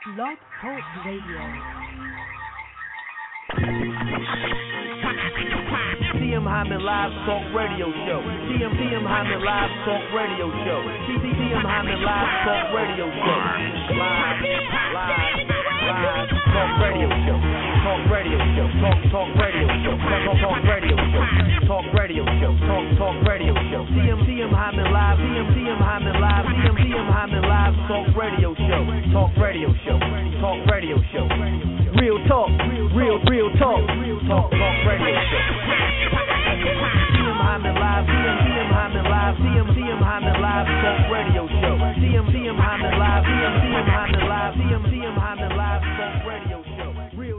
Blog Talk Radio. TM Hyman Live Talk Radio Show. TM Hyman Live Talk Radio Show. TM Hyman Live Talk Radio Show. Live Talk Radio Show. Talk Radio Show. Talk Radio Show. Talk Radio Show. Talk Radio Show. Talk Radio Show. TM Hyman Live. TM Hyman Live. TM Hyman Live Talk Radio Show. Talk Radio Show. Talk Radio Show. Real talk. Real talk. Talk Radio Show. TM Hyman Live. TM Hyman Live. TM Hyman Live Talk Radio Show. TM Hyman Live. TM Hyman Live. TM Hyman Live Talk Radio Show. Real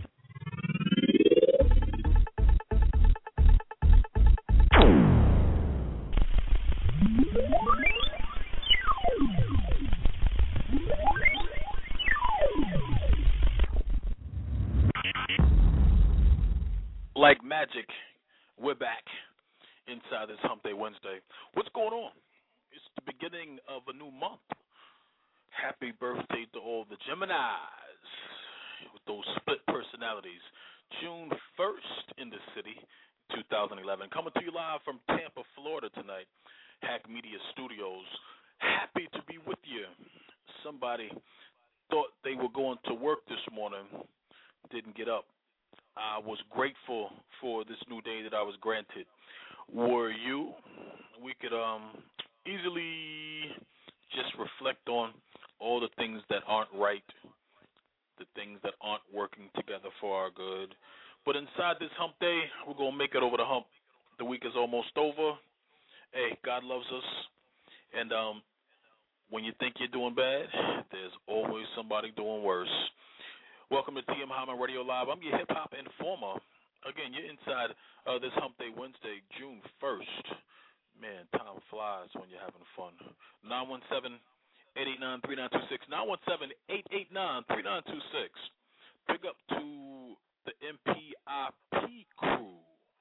Like magic, we're back inside this Hump Day Wednesday. What's going on? It's the beginning of a new month. Happy birthday to all the Geminis with those split personalities. June 1st in the city, 2011. Coming to you live from Tampa, Florida tonight. Hack Media Studios. Happy to be with you. Somebody thought they were going to work this morning, didn't get up. I was grateful for this new day that I was granted. Were you? We could easily just reflect on all the things that aren't right, the things that aren't working together for our good. But inside this hump day, we're going to make it over the hump. The week is almost over. Hey, God loves us. And when you think you're doing bad, there's always somebody doing worse. Welcome to TM Hyman Radio Live. I'm your hip-hop informer. Again, you're inside this Hump Day Wednesday, June 1st. Man, time flies when you're having fun. 917-889-3926. 917-889-3926. Big up to the MPIP crew.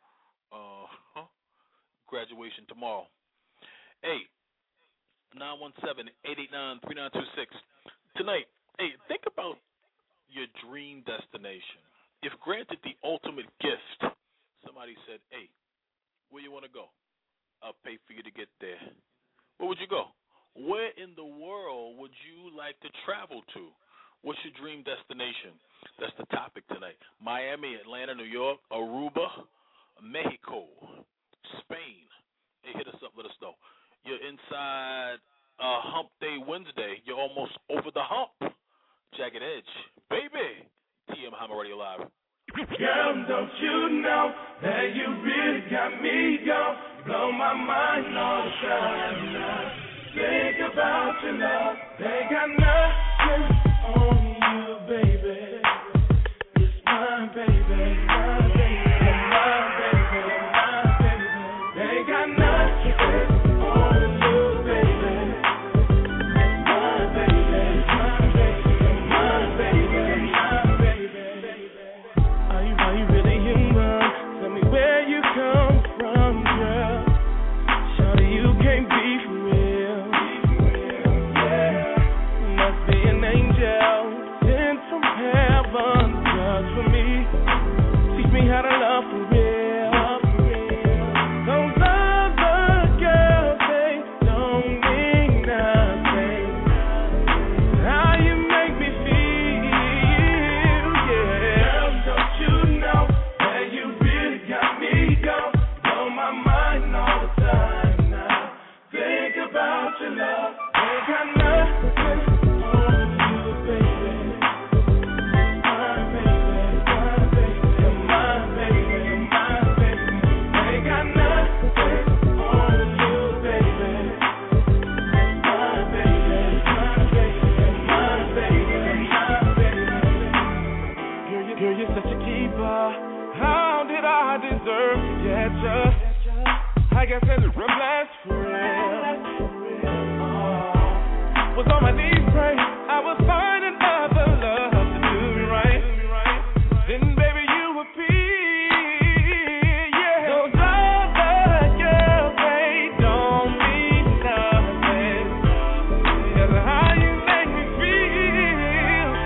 Graduation tomorrow. Hey, 917-889-3926. Tonight, hey, think about your dream destination. If granted the ultimate gift, somebody said, hey, where you want to go? I'll pay for you to get there. Where would you go? Where in the world would you like to travel to? What's your dream destination? That's the topic tonight. Miami, Atlanta, New York, Aruba, Mexico, Spain. Hey, hit us up, let us know. You're inside Hump Day Wednesday. You're almost over the hump. Jagged Edge. Baby, TM Hyman Radio Live. Girl, don't you know that you really got me gone? You blow my mind all the time. Think about your love. They got nothing on you, baby. It's my baby, my baby, my baby, my baby. They got nothing on you, baby. My baby, my baby, my baby, my baby. Are you really human? Tell me where you come from, girl. Shawty, you can't be for real. Yeah. Must be an angel sent from heaven just for me. Teach me how to love for real. Those other girls, they don't mean nothing. How you make me feel, yeah. Girl, don't you know that you really got me gone? Blow my mind all the time now. Think about your love. They got nothing on you, baby. My baby, my baby, my baby, my baby. They got nothing on you, baby. My baby, my baby, my baby, my baby. Girl, you're such a keeper. How did I deserve to get you? I guess that's a blast for real. Was on my knees praying, I was finding other love to do me right. Then baby you appear, yeah. Those other girls, they don't mean nothing. That's how you make me feel.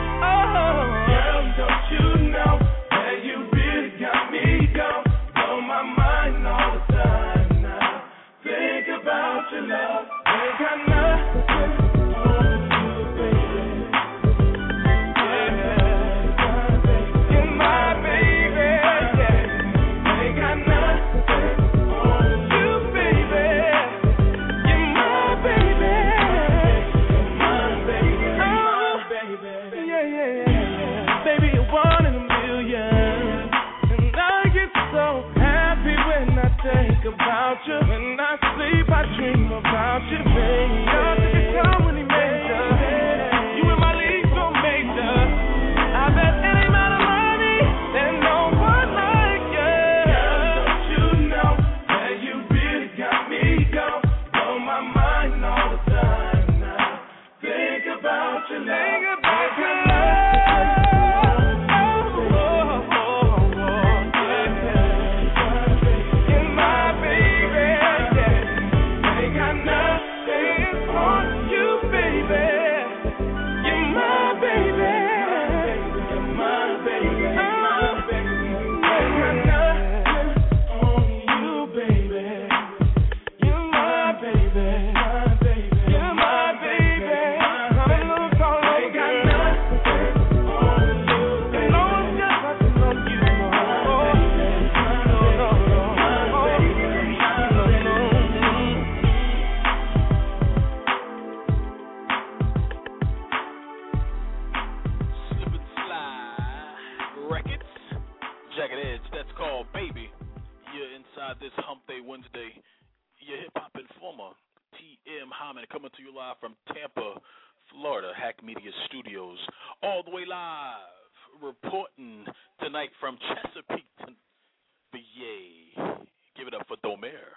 about your love. Think about your love. You're my baby, yeah. Ain't got nothing on you, baby. You're my baby. You're my baby. Ain't got nothing on you, baby. You're my baby. You're my baby. Ain't got nothing on you, baby. No, it's just nothing on you. Slip and Slide Records, Jagged Edge, that's called Baby. You're inside this Hump Day Wednesday. Your hip-hop informer, T.M. Hyman, coming to you live from Tampa, Florida, Hack Media Studios. All the way live, reporting tonight from Chesapeake, PA. Give it up for Domer.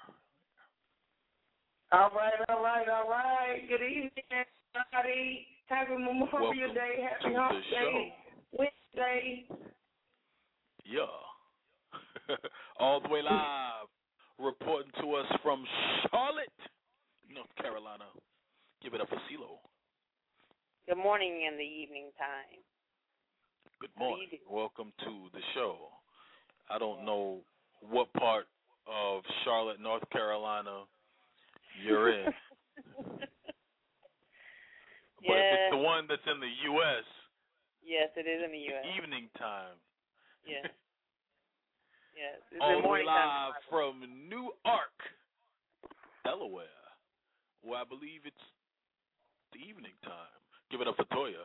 All right. Good evening, everybody. Happy Memorial Welcome Day. Happy to Hump the Day. Wednesday. Yeah. All the way live, reporting to us from Charlotte, North Carolina. Give it up for CeeLo. Good morning in the evening time. Good morning. Welcome to the show. I don't know what part of Charlotte, North Carolina you're in. But if it's the one that's in the U.S., yes, it is in the U.S. evening time. Yes. Yes. It's All the the way morning live time. from Newark, Delaware, where I believe it's the evening time. Give it up for Toya.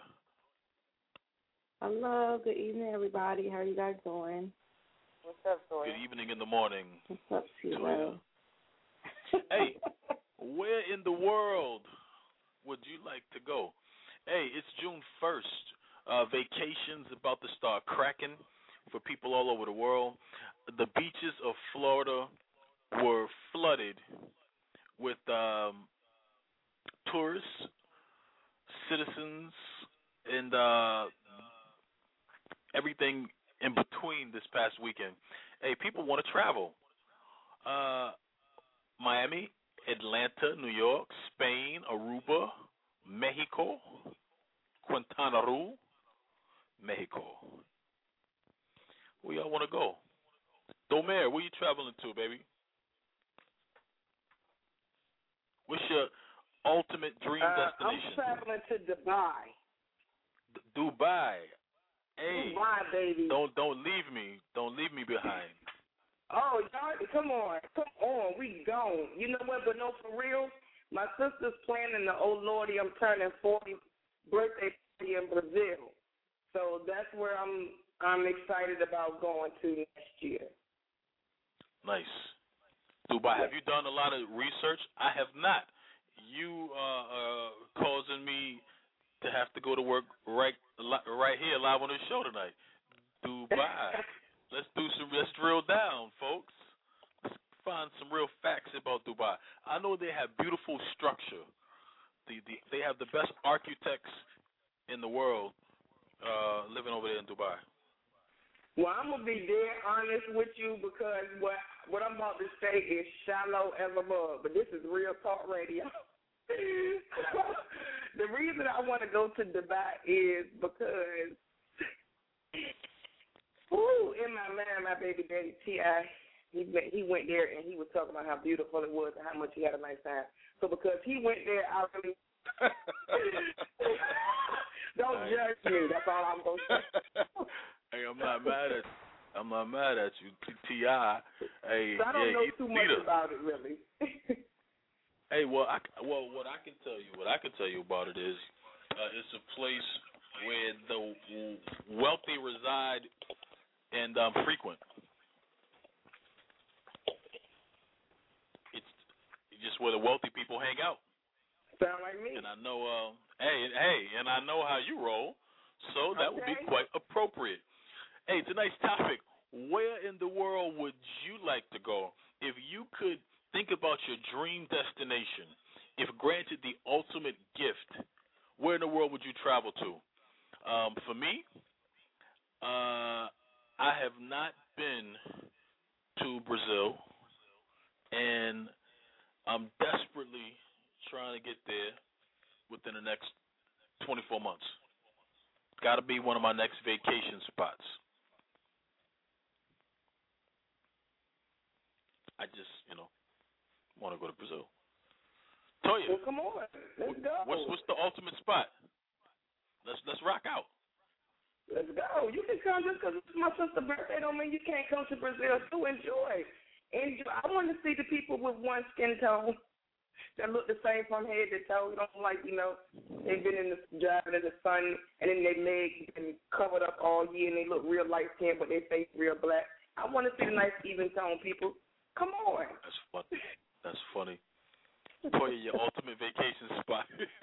Hello, good evening, everybody. How are you guys doing? What's up, Toya? Good evening in the morning. What's up, Toya. CeeLo? Hey, where in the world would you like to go? Hey, it's June 1st. Vacation's about to start cracking for people all over the world. The beaches of Florida were flooded with tourists, citizens, and everything in between this past weekend. Hey, people want to travel. Miami, Atlanta, New York, Spain, Aruba, Mexico, Quintana Roo, Mexico. Where y'all want to go? Domer, where you traveling to, baby? What's your ultimate dream destination? I'm traveling to Dubai. Dubai. Hey, Dubai, baby. Don't leave me. Don't leave me behind. Oh, y'all, come on. We gone. You know what? But no, for real, my sister's planning the old lordy. I'm turning 40 birthday party in Brazil. So that's where I'm excited about going to next year. Nice. Dubai, have you done a lot of research? I have not. You causing me to have to go to work right here live on the show tonight. Dubai. Let's drill down, folks. Let's find some real facts about Dubai. I know they have beautiful structure. They have the best architects in the world living over there in Dubai. Well, I'm going to be dead honest with you because what I'm about to say is shallow as a mug, but this is real talk radio. The reason I want to go to Dubai is because, in my mind, my baby daddy, T.I., he went there and he was talking about how beautiful it was and how much he had a nice time. So because he went there, I really don't judge me. That's all I'm going to say. Hey, I'm not mad at you, T.I. Hey, so I don't know too much leader. about it, really. Hey, what I can tell you about it is, it's a place where the wealthy reside and frequent. It's just where the wealthy people hang out. Sound like me. And I know, and I know how you roll, so that would be quite appropriate. Hey, tonight's topic: where in the world would you like to go if you could think about your dream destination? If granted the ultimate gift, where in the world would you travel to? For me, I have not been to Brazil, and I'm desperately trying to get there within the next 24 months. Got to be one of my next vacation spots. I just, want to go to Brazil. Toya, well, come on, let's go. What's the ultimate spot? Let's rock out. Let's go. You can come just because it's my sister's birthday. Don't mean you can't come to Brazil to enjoy. I want to see the people with one skin tone that look the same from head to toe. Don't they've been driving in the sun and then their legs been covered up all year and they look real light skinned but their face real black. I want to see the nice even tone people. Come on. That's funny. Toya, your ultimate vacation spot.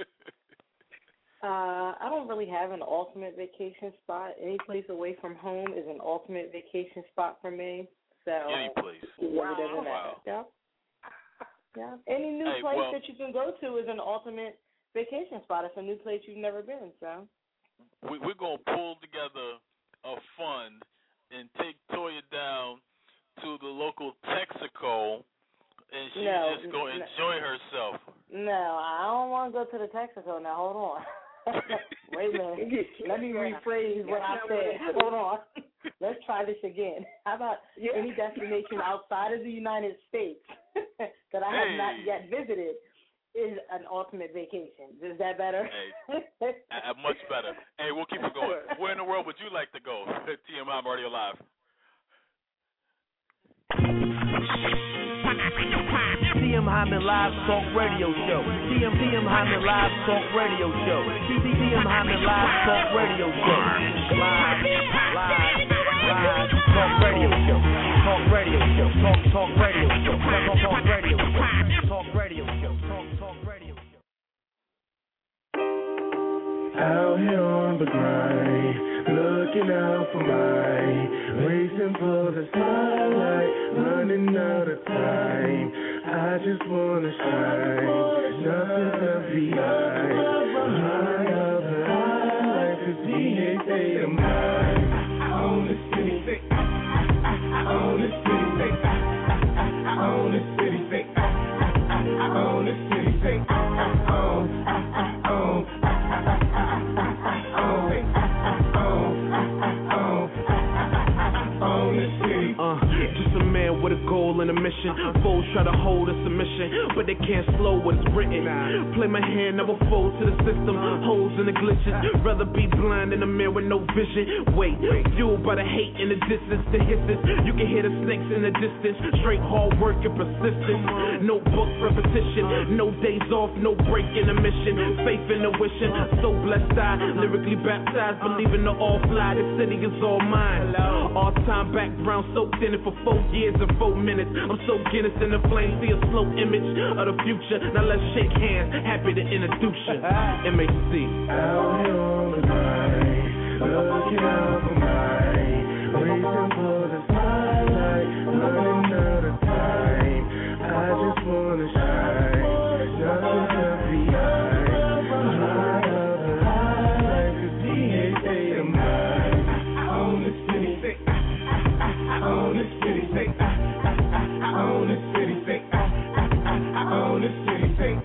I don't really have an ultimate vacation spot. Any place away from home is an ultimate vacation spot for me. So any place. It really doesn't matter. Wow. Yeah. Any new place that you can go to is an ultimate vacation spot. It's a new place you've never been. So we're gonna pull together a fund and take Toya down to the local Texaco, and she's just going to enjoy herself. No, I don't want to go to the Texaco. Now, hold on. Wait a minute. Let me rephrase what I said. Hold on. Let's try this again. How about any destination outside of the United States that I have not yet visited is an ultimate vacation? Is that better? Hey, much better. Hey, we'll keep it going. Where in the world would you like to go? TMI, I'm already alive. TM Hyman Live Talk Radio Show. TM Hyman Live Talk Radio Show. TM Hyman Live Talk Radio Show. Live Talk Radio Show. Talk Radio Show. Talk Radio Show. Talk Radio Show. Talk Radio Show. Talk Radio Show. Out here on the grind, looking out for mine, racing for the spotlight, running out of time. I just wanna shine, nothing left behind. High of the life is the state of mind. On the city, on the city, on the city, on the city, just a man with a goal and a mission. Foes try to hold a submission, but they can't slow what is written. Play my hand, never fold to the system. Holes in the glitches, rather be blind in the mirror with no vision. Wait, fueled by the hate in the distance, the hisses. You can hear the snakes in the distance. Straight hard work and persistence. No book repetition, no days off, no break in the mission. Faith in the wishing, so blessed I lyrically baptized, believing the all fly. The city is all mine. All time background soaked in it for 4 years and 4 minutes. I'm so Guinness in the flame, see a slow image of the future. Now let's shake hands, happy to introduce you. MAC. Out here on the grind, looking out for mine, waiting for the spotlight, running out of time. I just wanna shine, nothing left behind. High of the life is the state of mind. On the city, on the city, on the city, on the city,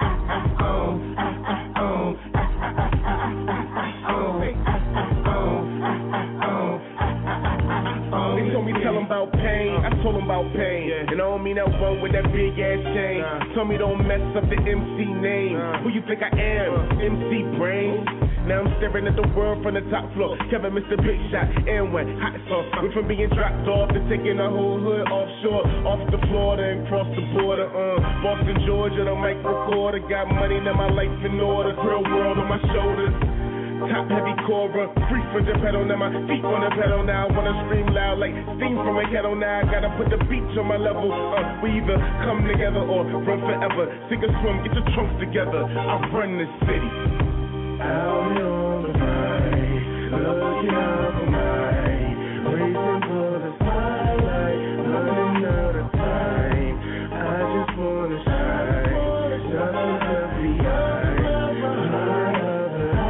They told me tell them about pain, I told them about pain. And I don't mean that one with that big ass chain. Told me don't mess up the MC name. Who you think I am? MC Brain. Now I'm staring at the world from the top floor. Kevin, Mr. Big Shot, and went hot sauce. Went from being dropped off to taking the whole hood offshore, off to Florida and cross the border. Boston, Georgia, the mic recorder. Got money, now my life in order. Real world on my shoulders. Top heavy Cobra, free from the pedal, now my feet on the pedal now. I wanna scream loud like steam from a kettle now. I gotta put the beach on my level. We either come together or run forever. Sink or swim, get your trunks together. I run this city. Out here on the grind, looking out for mine, waiting for the spotlight, running out of time. I just wanna shine, nothing left behind. High of the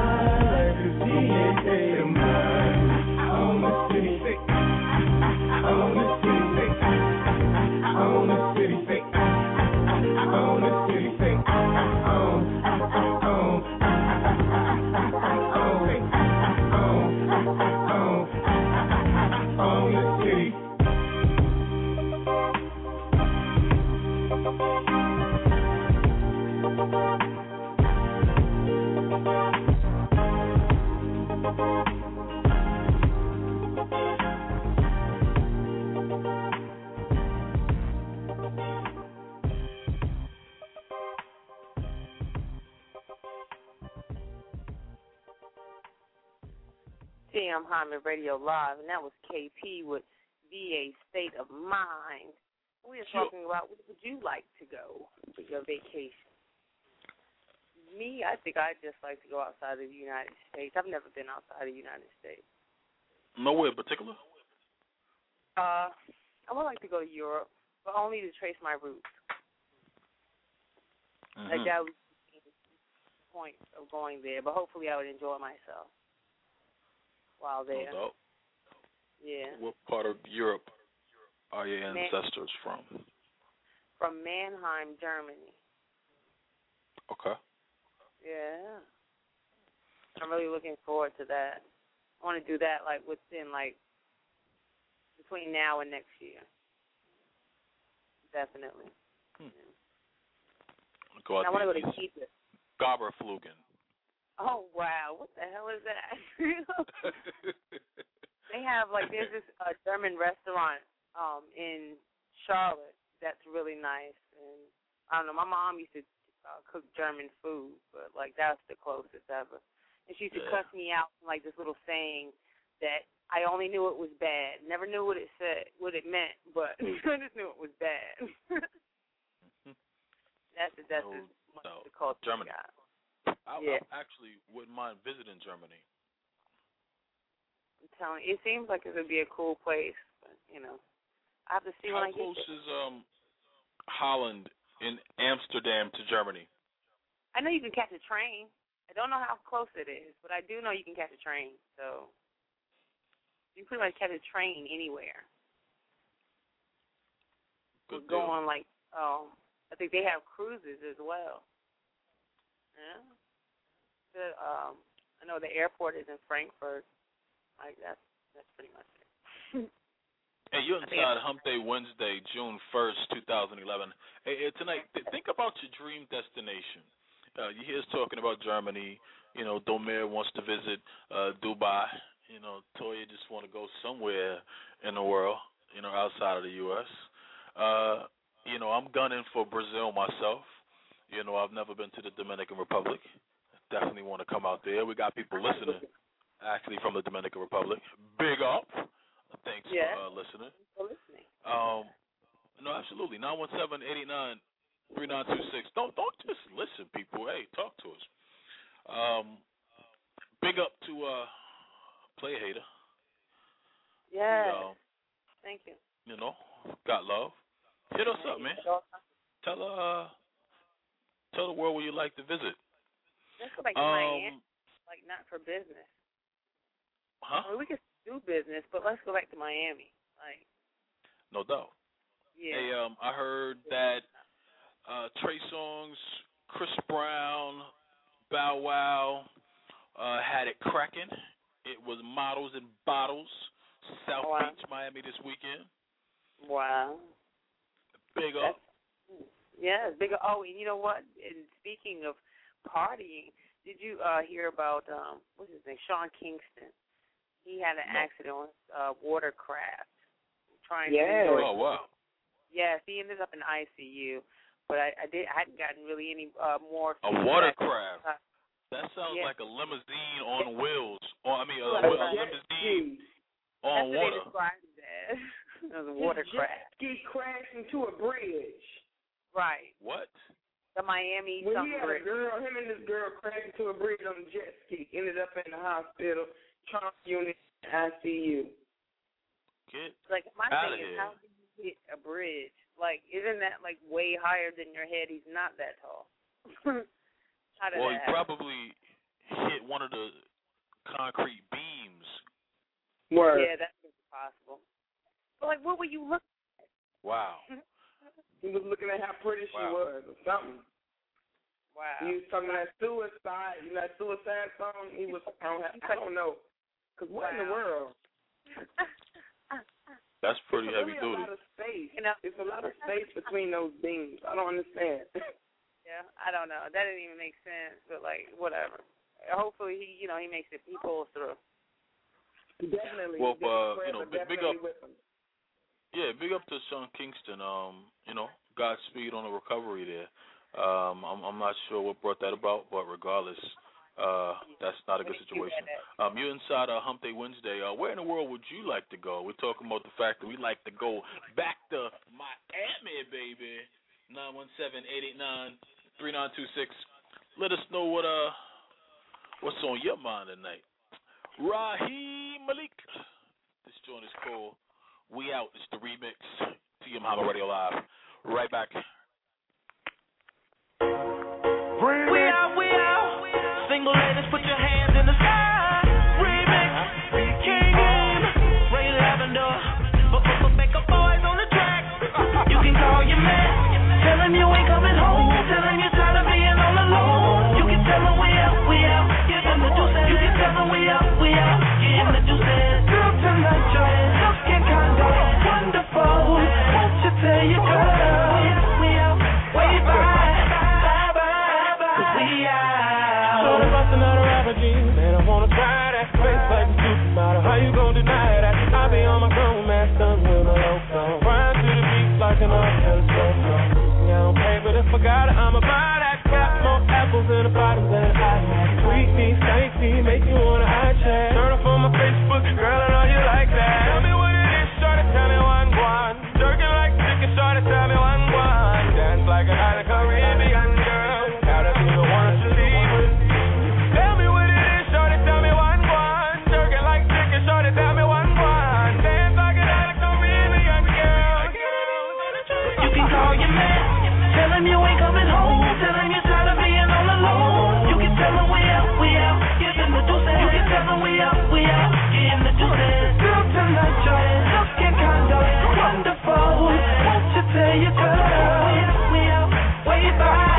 CM Hyman Radio Live, and that was KP with VA State of Mind. We are talking about where would you like to go for your vacation? Me, I think I'd just like to go outside of the United States. I've never been outside of the United States. Nowhere in particular? I would like to go to Europe, but only to trace my roots. Mm-hmm. Like that was the point of going there, but hopefully I would enjoy myself while there. No doubt. Yeah. What part of Europe are your ancestors from? From Mannheim, Germany. Okay. Yeah. I'm really looking forward to that. I want to do that within between now and next year. Definitely. Yeah. Go out I want to go there. to Egypt. Gabberflugen. Oh wow! What the hell is that? They have there's this German restaurant in Charlotte that's really nice, and I don't know. My mom used to cook German food, but that's the closest ever. And she used to cuss me out from this little saying that I only knew it was bad. Never knew what it said, what it meant, but I just knew it was bad. That's the culture. Germany. I actually wouldn't mind visiting Germany. I'm telling you, it seems like it would be a cool place, but I have to see when I get there. How close is Holland in Amsterdam to Germany? I know you can catch a train. I don't know how close it is, but I do know you can catch a train. So you can pretty much catch a train anywhere. Good Go on I think they have cruises as well. Yeah. I know the airport is in Frankfurt. That's pretty much it. Hey, you're inside Hump Day Wednesday, June 1st, 2011. Hey, tonight, think about your dream destination. You hear us talking about Germany. Domer wants to visit Dubai. Toya just want to go somewhere in the world, outside of the U.S. I'm gunning for Brazil myself. I've never been to the Dominican Republic. Definitely want to come out there. We got people listening, actually, from the Dominican Republic. Big up. Thanks for listening. No, absolutely. 917-889-3926. Don't just listen, people. Hey, talk to us. Big up to Play Hater. Yeah. Thank you. Got love. Hit us up, man. Tell the world where you like to visit. Let's go back to Miami. Not for business. Huh? I mean, we can do business, but let's go back to Miami. No doubt. Yeah. Hey, I heard that Trey Songz, Chris Brown, Bow Wow had it cracking. It was Models and Bottles, South Beach, Miami this weekend. Wow. Big up. Yeah, big up. Oh, and you know what? And speaking of partying, did you hear about, what's his name, Sean Kingston? He had an accident on watercraft. Oh, wow. Yes, he ended up in ICU, but I hadn't gotten really any more feedback. A watercraft. That sounds like a limousine on wheels. A limousine on water. That's what they described it as. It was a watercraft. He crashed into a bridge. Right. What? The Miami when he had bridge. him and this girl crashed into a bridge on a jet ski. Ended up in the hospital, trauma unit, ICU. Get my out thing of is, here. how do you hit a bridge? Isn't that way higher than your head? He's not that tall. How did he that happen? probably hit one of the concrete beams. Word. Yeah, that's possible. But what were you looking at? Wow. He was looking at how pretty she was or something. Wow. He was talking that suicide, that suicide song. He was, I don't know. Because what in the world? That's pretty heavy duty. duty. There's a lot of space. There's a lot of space between those beams. I don't understand. Yeah, I don't know. That didn't even make sense, but whatever. Hopefully he makes it. He pulls through. Definitely. Well, big up. With him. Yeah, big up to Sean Kingston. Godspeed on the recovery there. I'm not sure what brought that about, but regardless, That's not a good situation. You're inside Hump Day Wednesday. Where in the world would you like to go? We're talking about the fact that we like to go back to Miami, baby. 917-889-3926. Let us know what's on your mind tonight. Raheem Malik. This joint is called We Out. It's the remix. TM Muhammad Radio Live. Right back. We out. Single ladies, put your hands in the sky. Remix. King in. Ray Lavender. Makeup boys on the track. You can call your man. Tell him you ain't coming home. Tell him you're tired of being all alone. You can tell him we out. Give him the juices. You can tell him we out. Give him the juices. Girl, tonight you're looking kinda wonderful. Won't you tell your girl we out? Way by. Man, I wanna try that face like a supermodel. How you gon' deny that? I be on my grown man, son with my loco. Flying to the beach like an telescope. I don't pay, but if I got it, I'ma buy that. Got more apples in the bottom than I have. Tweet me, thank me, make you wanna eye check. Turn off on my Facebook, girl, I know you like that. Tell me what it is, shorty, tell me one guan. Jerking like chicken, shorty, tell me one guan. Dance like a night of Caribbean girl. Gotta be the one to leave with. Tell me one. Dance like a night of Caribbean girl. You can call your man. Tell him you ain't coming home. Tell him you're tired of being all alone. You can tell him we out. Give him the juices. You can tell him we out. Give him the juices. Girl, tonight you're looking kinda wonderful. Won't you tell your girl we out? Way by.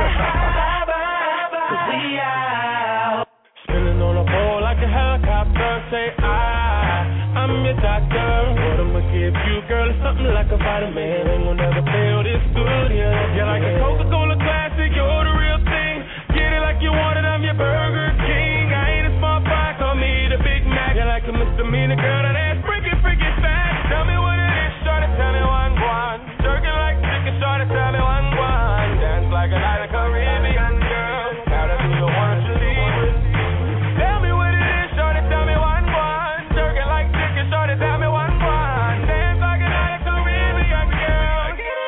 We out. Spinning on a pole like a helicopter. Say I'm your doctor. What I'ma give you, girl, is something like a vitamin. Ain't gonna never feel this good, yeah. You're like a Coca-Cola classic, you're the real thing. Get it like you want it, I'm your Burger King. I ain't a small fry, call me the Big Mac. You're like a misdemeanor, girl, that ass freaking fat. Tell me what it is, shorty, tell me one. Jerking like chicken, shorty, tell me one. Dance like a night of Caribbean girl. Gotta be the one to leave with. Tell me what it is, shorty, tell me one. Shorty, tell me one. Dance like a night of Caribbean girl.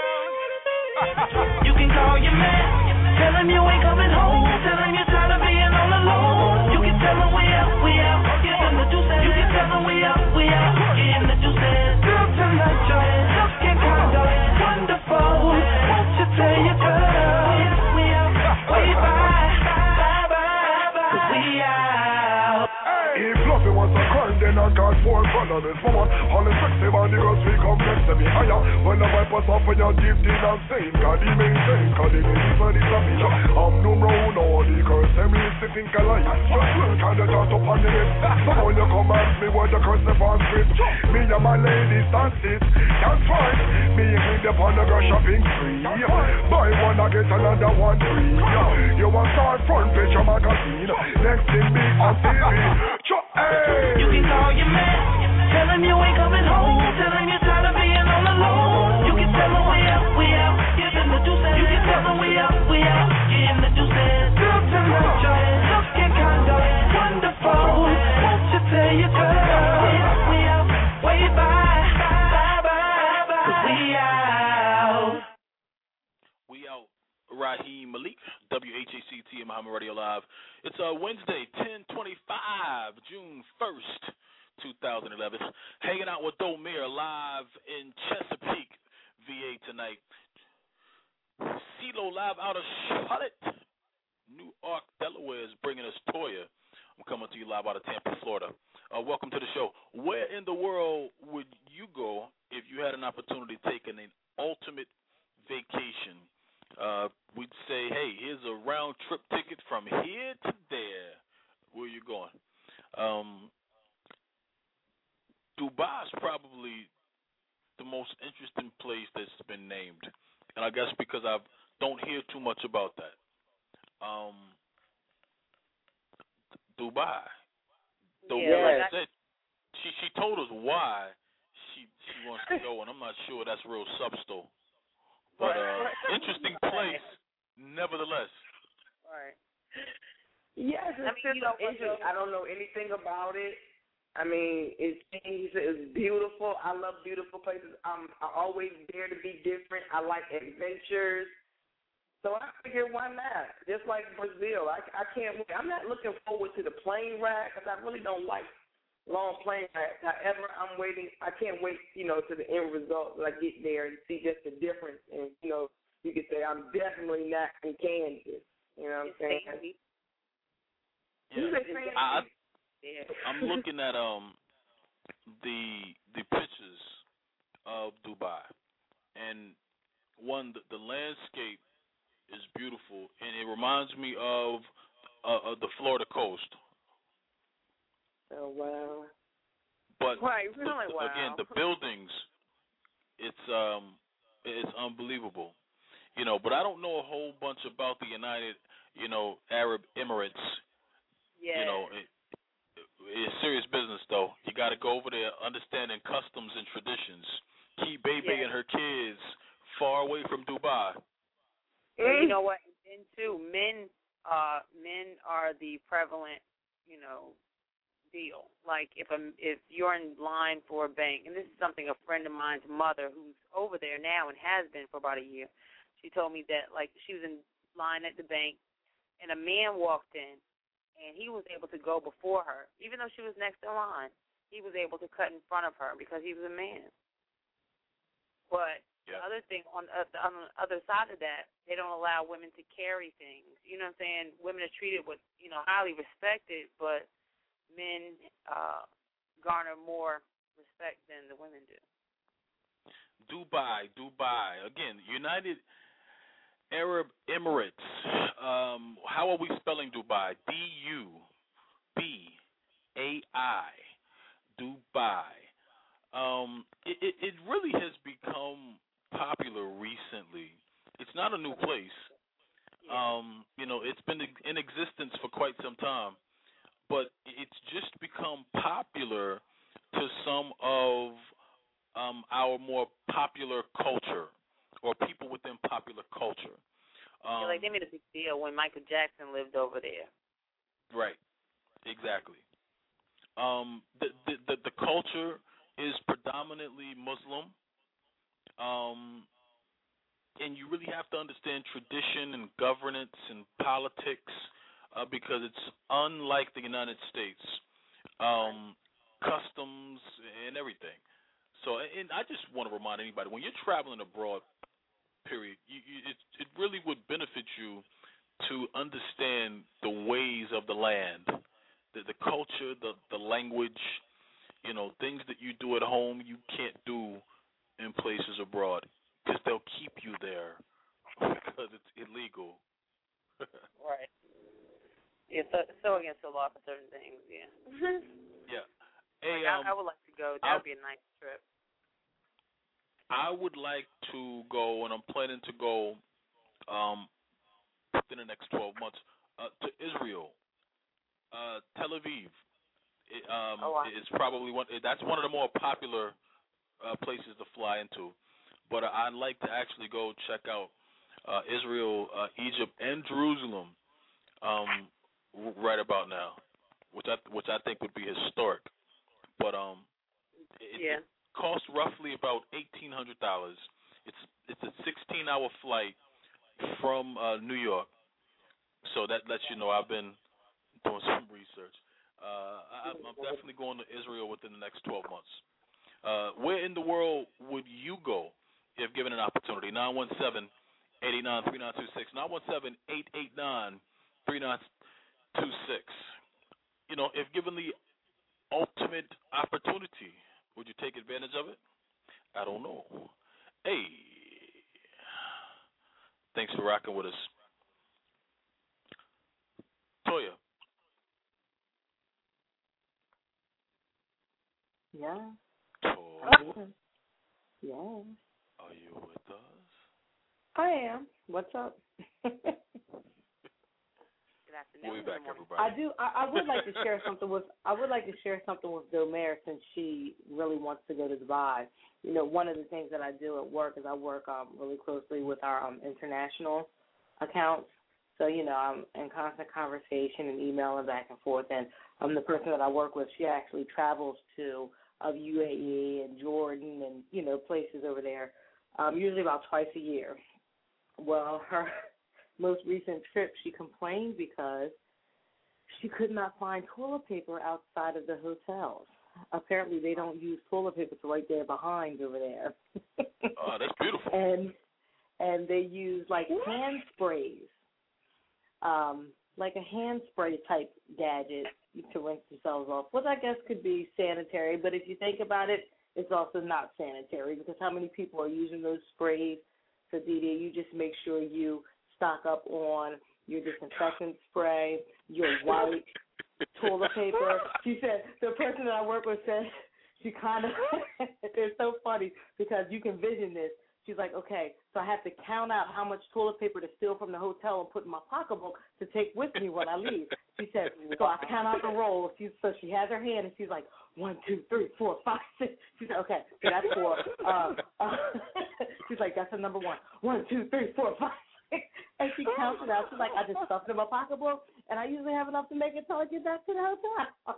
You can call your man. Tell him you ain't coming home. Tell him you're tired of being all alone. You can tell him we out. Give him the juices. You can tell him we out. Give him the juices. Girl, tonight you're looking kinda wonderful. Won't you tell your girl we out? Way by. We out. If Fluffy wants a crime, then I got 4 followers. For what? All the sexy man, the girls we come next to me higher. When the vipers off when you're deep in and sane. God, he maintain, cause they believe for the Fluffy. I'm numero uno, the curse them is to think alike. Just look at the dot up on the list. So when you come ask me what the curse the on script. Me and my ladies dance it. That's fine. Me and clean the on the girl shopping free. Buy one, I get another one free. You want start front page of magazine. Next thing big on TV. You can call your man. Tell him you ain't coming home. Tell him you're tired of being all alone. You can tell him we out. Give him the juices. You can tell him we out. Give him the juices. Girl, tonight you're looking kinda wonderful. Won't you tell your girl we out? Way by. We out. We out. Raheem Malik, WHAC TM Muhammad Radio Live. It's Wednesday, 10/25, June 1st, 2011. Hanging out with Domir live in Chesapeake, VA tonight. CeeLo live out of Charlotte, Newark, Delaware is bringing us Toya. I'm coming to you live out of Tampa, Florida. Welcome to the show. Where in the world would you go if you had an opportunity to take an ultimate vacation? We'd say, hey, here's a round trip ticket from here to there. Where you going? Dubai is probably the most interesting place that's been named, and I guess because I don't hear too much about that. Dubai. She told us why she wants to go, and I'm not sure that's real substance. But interesting place, nevertheless. Right. Yes, it's interesting. I don't know anything about it. I mean, it's beautiful. I love beautiful places. I always dare to be different. I like adventures. So I figured, why not? Just like Brazil. I can't wait. I'm not looking forward to the plane ride because I really don't like long plane rides. However, I'm waiting. I can't wait, to the end result when I get there and see just the difference. And, you could say I'm definitely not in Kansas. You know what I'm saying? Yeah. I'm looking at the pictures of Dubai, and the landscape is beautiful, and it reminds me of the Florida coast. Oh wow! But wow. Again, the buildings, it's unbelievable, But I don't know a whole bunch about the United, Arab Emirates. Yeah. It's serious business though. You got to go over there, understanding customs and traditions. Keep Bebe and her kids far away from Dubai. Yeah, you know what? And too, men are the prevalent, deal. Like if you're in line for a bank, and this is something a friend of mine's mother, who's over there now and has been for about a year, she told me that like she was in line at the bank, and a man walked in, and he was able to go before her, even though she was next in line. He was able to cut in front of her because he was a man. But the other thing, on the other side of that, they don't allow women to carry things. You know what I'm saying? Women are treated with, highly respected, but men garner more respect than the women do. Dubai. Again, United Arab Emirates. How are we spelling Dubai? D-U-B-A-I. Dubai. It really has become popular recently. It's not a new place. It's been in existence for quite some time, but it's just become popular to some of our more popular culture, or people within popular culture. Like they made a big deal when Michael Jackson lived over there. Right. Exactly. The culture is predominantly Muslim, and you really have to understand tradition and governance and politics because it's unlike the United States, customs and everything. So, and I just want to remind anybody, when you're traveling abroad, period, it really would benefit you to understand the ways of the land, the culture, the language, things that you do at home you can't do in places abroad because they'll keep you there because it's illegal. Right. Yeah, so against the law for certain things, yeah. Yeah. Hey, I would like to go. That would be a nice trip. I would like to go, and I'm planning to go within the next 12 months to Israel, Tel Aviv. It's probably that's one of the more popular places to fly into. But I'd like to actually go check out Israel, Egypt, and Jerusalem right about now, which I think would be historic. But it costs roughly about $1,800. It's a 16-hour flight from New York. So that lets you know I've been doing some research. I'm definitely going to Israel within the next 12 months. Where in the world would you go if given an opportunity? 917-889-3926. 917-889-3926. If given the ultimate opportunity, would you take advantage of it? I don't know. Hey, thanks for rocking with us. Toya. Yeah. Toya. Yeah. Are you with us? I am. What's up? We'll be back, everybody. I would like to share something with. Domaire, since she really wants to go to Dubai. One of the things that I do at work is I work really closely with our international accounts. So, I'm in constant conversation and emailing back and forth. And the person that I work with, she actually travels to UAE and Jordan and, places over there, usually about twice a year. Well, her most recent trip, she complained because she could not find toilet paper outside of the hotels. Apparently, they don't use toilet paper. It's right there behind over there. Oh, that's beautiful. And they use, like, hand sprays, like a hand spray type gadget to rinse themselves off, which I guess could be sanitary. But if you think about it, it's also not sanitary because how many people are using those sprays? So, Didi, you just make sure you stock up on your disinfectant spray, your white toilet paper. She said, the person that I work with said, she kind of, it's so funny because you can vision this. She's like, okay, so I have to count out how much toilet paper to steal from the hotel and put in my pocketbook to take with me when I leave. She said, so I count out the rolls. So she has her hand and she's like, 1, 2, 3, 4, 5, 6. She said, okay, so that's 4. She's like, that's the number 1. 1, 2, 3, 4, 5, 6. And she counts it out. She's like, I just stuffed it in my pocketbook, and I usually have enough to make it till I get back to the hotel.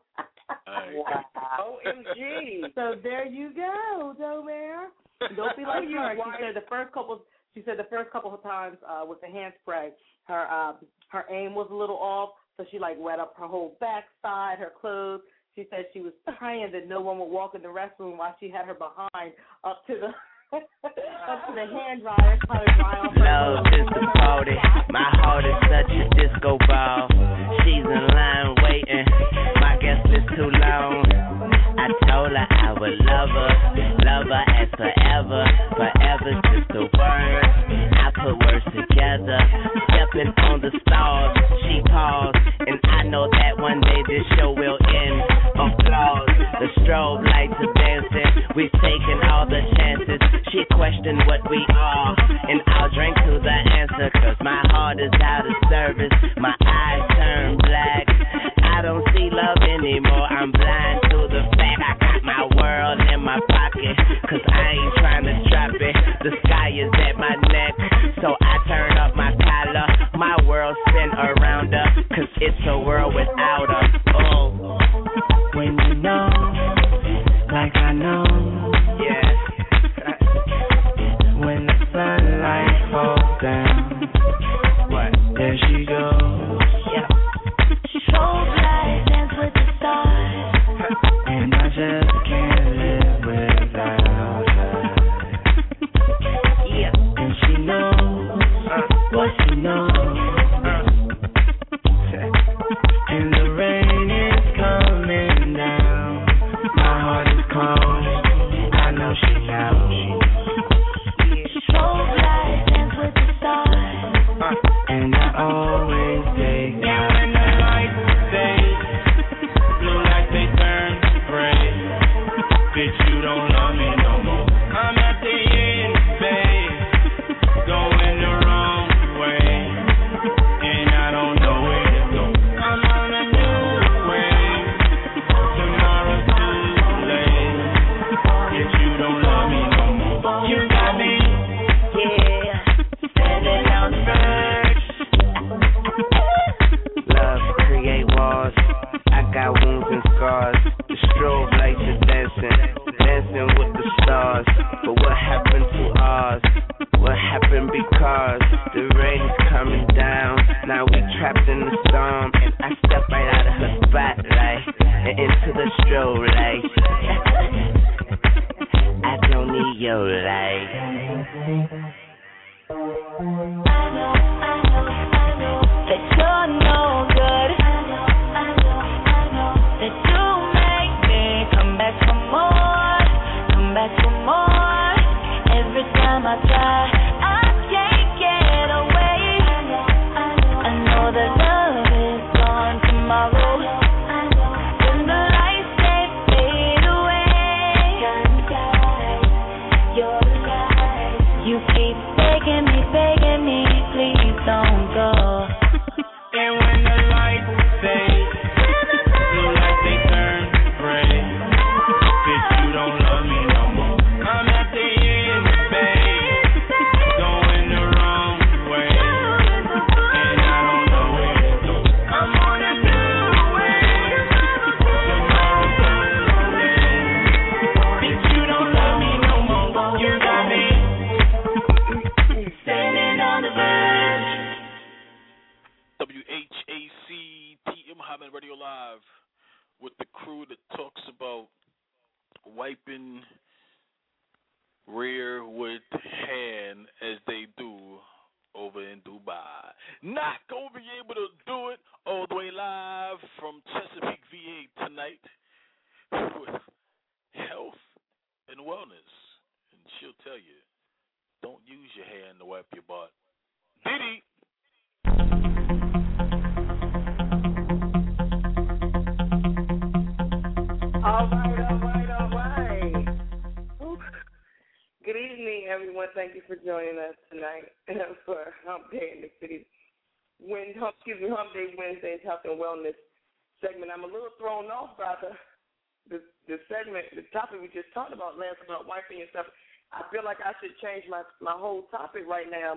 Wow. OMG. So there you go, Domare. Don't be like her. She said the first couple of times with the hand spray, her aim was a little off, so she like wet up her whole backside, her clothes. She said she was praying that no one would walk in the restroom while she had her behind up to the hand dryer, trying to dry off her love is the party. My heart is such a disco ball. She's in line waiting. My guest list too long. I told her I would love her as forever. Forever's just a word. I put words together, stepping on the stars. She paused, and I know that one day this show will end. Applause, the strobe lights are dancing. We've taken all the chances. She questioned what we are, and I'll drink to the answer, 'cause my heart is out of service. My eyes turn black. I don't see love anymore. I'm blind to the fact I got my world in my pocket, 'cause I ain't trying to drop it. The sky is at my neck, so I turn up my collar. My world spin around her, 'cause it's a world without her. Oh, when you know, like I know, yeah. When the sunlight falls down, what? There she goes. Yeah. Strobe light dance with the stars, and I just can't live without her. Yeah. And she knows what she knows. And the rain is coming down. My heart is cold. I know she knows. Strobe light dance with the stars, and I always take her. Yeah, when the lights fade, blue lights they turn gray. Bitch, you don't love me no more. I'm at the end, babe, going the wrong way, and I don't know where to go. I'm on a new wave. Tomorrow's too late. Bitch, you don't love me no more. You got me, yeah, standing on the verge. Love create walls. I got wounds and scars. The strobe lights are dancing with the stars. But what happened to ours? What happened because the rain is coming down? Now we trapped in the storm, and I step right out of her spotlight and into the strobe light. I don't need your light. I know that you're no good. I know that you make me come back for more. Every time I try, I can't get away. I know that love is gone tomorrow. When the lights they fade away, you're the light. You keep begging me, please don't go. And when the lights fade, blue lights they turn gray. Bitch, you don't love me no more. I'm at the end, babe, wiping rearward hand as they do over in Dubai. Not going to be able to do it all the way live from Chesapeake, VA tonight with health and wellness. And she'll tell you, don't use your hand to wipe your butt. Diddy! All right. Whew. Good evening, everyone. Thank you for joining us tonight for Hump Day in the City. Hump Day Wednesday's Health and Wellness segment. I'm a little thrown off by the segment, the topic we just talked about, Lance, about wiping yourself. I feel like I should change my whole topic right now.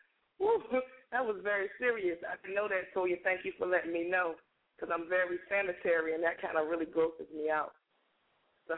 That was very serious. I didn't know that, Toya. Thank you for letting me know, because I'm very sanitary, and that kind of really grosses me out. So,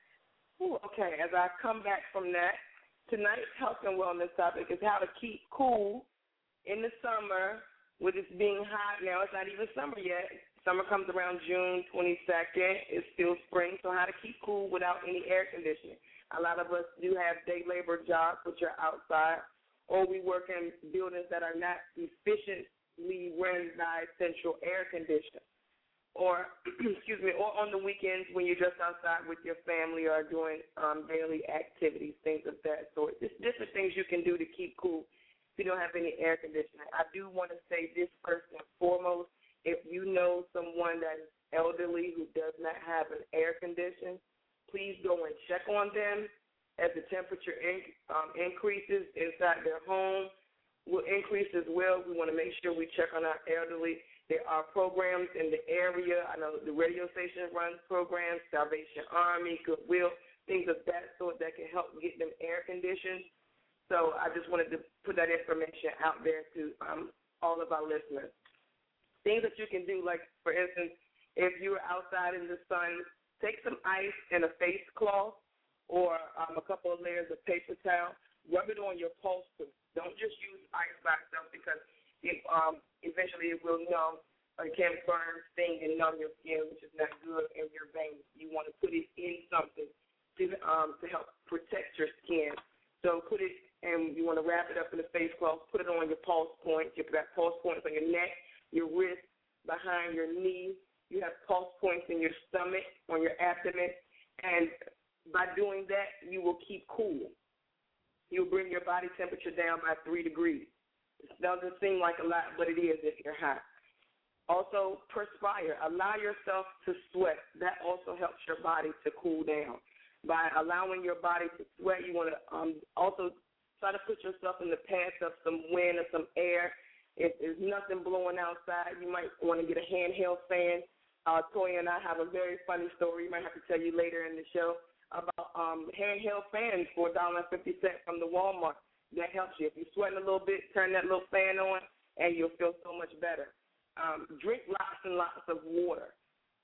okay, as I come back from that, tonight's health and wellness topic is how to keep cool in the summer with it being hot. Now, it's not even summer yet. Summer comes around June 22nd. It's still spring, so how to keep cool without any air conditioning. A lot of us do have day labor jobs, which are outside, or we work in buildings that are not efficiently run by central air conditioning. Or, or on the weekends when you're just outside with your family or doing daily activities, things of that sort. There's different things you can do to keep cool if you don't have any air conditioning. I do want to say this first and foremost. If you know someone that is elderly who does not have an air conditioner, please go and check on them as the temperature increases inside their home. Will increase as well. We want to make sure we check on our elderly. There are programs in the area. I know the radio station runs programs, Salvation Army, Goodwill, things of that sort that can help get them air conditioned. So I just wanted to put that information out there to all of our listeners. Things that you can do, like, for instance, if you're outside in the sun, take some ice and a face cloth or a couple of layers of paper towel. Rub it on your pulse. Don't just use ice by itself, because eventually it will numb. It can burn, sting, and numb your skin, which is not good in your veins. You want to put it in something to help protect your skin. So put it, and you want to wrap it up in a face cloth. Put it on your pulse points. You've got pulse points on your neck, your wrist, behind your knee. You have pulse points in your stomach, on your abdomen, and by doing that, you will keep cool. You'll bring your body temperature down by 3 degrees. It doesn't seem like a lot, but it is if you're hot. Also, perspire. Allow yourself to sweat. That also helps your body to cool down. By allowing your body to sweat, you want to also try to put yourself in the path of some wind or some air. If there's nothing blowing outside, you might want to get a handheld fan. Toya and I have a very funny story. We might have to tell you later in the show about handheld fans for $1.50 from the Walmart. That helps you. If you're sweating a little bit, turn that little fan on, and you'll feel so much better. Drink lots and lots of water.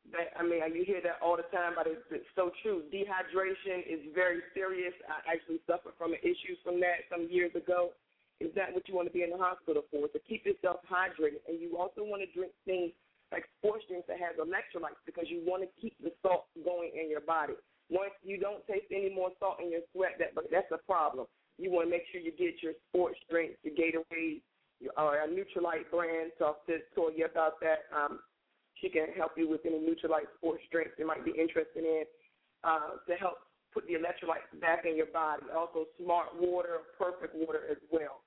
You hear that all the time, but it's so true. Dehydration is very serious. I actually suffered from an issue from that some years ago. Is that what you want to be in the hospital for? To keep yourself hydrated. And you also want to drink things like sports drinks that has electrolytes, because you want to keep the salt going in your body. Once you don't taste any more salt in your sweat, that's a problem. You want to make sure you get your sports drinks, your Gatorade, our Nutrilite brand. Talk to Toya about that. She can help you with any Nutrilite sports drinks you might be interested in to help put the electrolytes back in your body. Also, smart water, perfect water as well.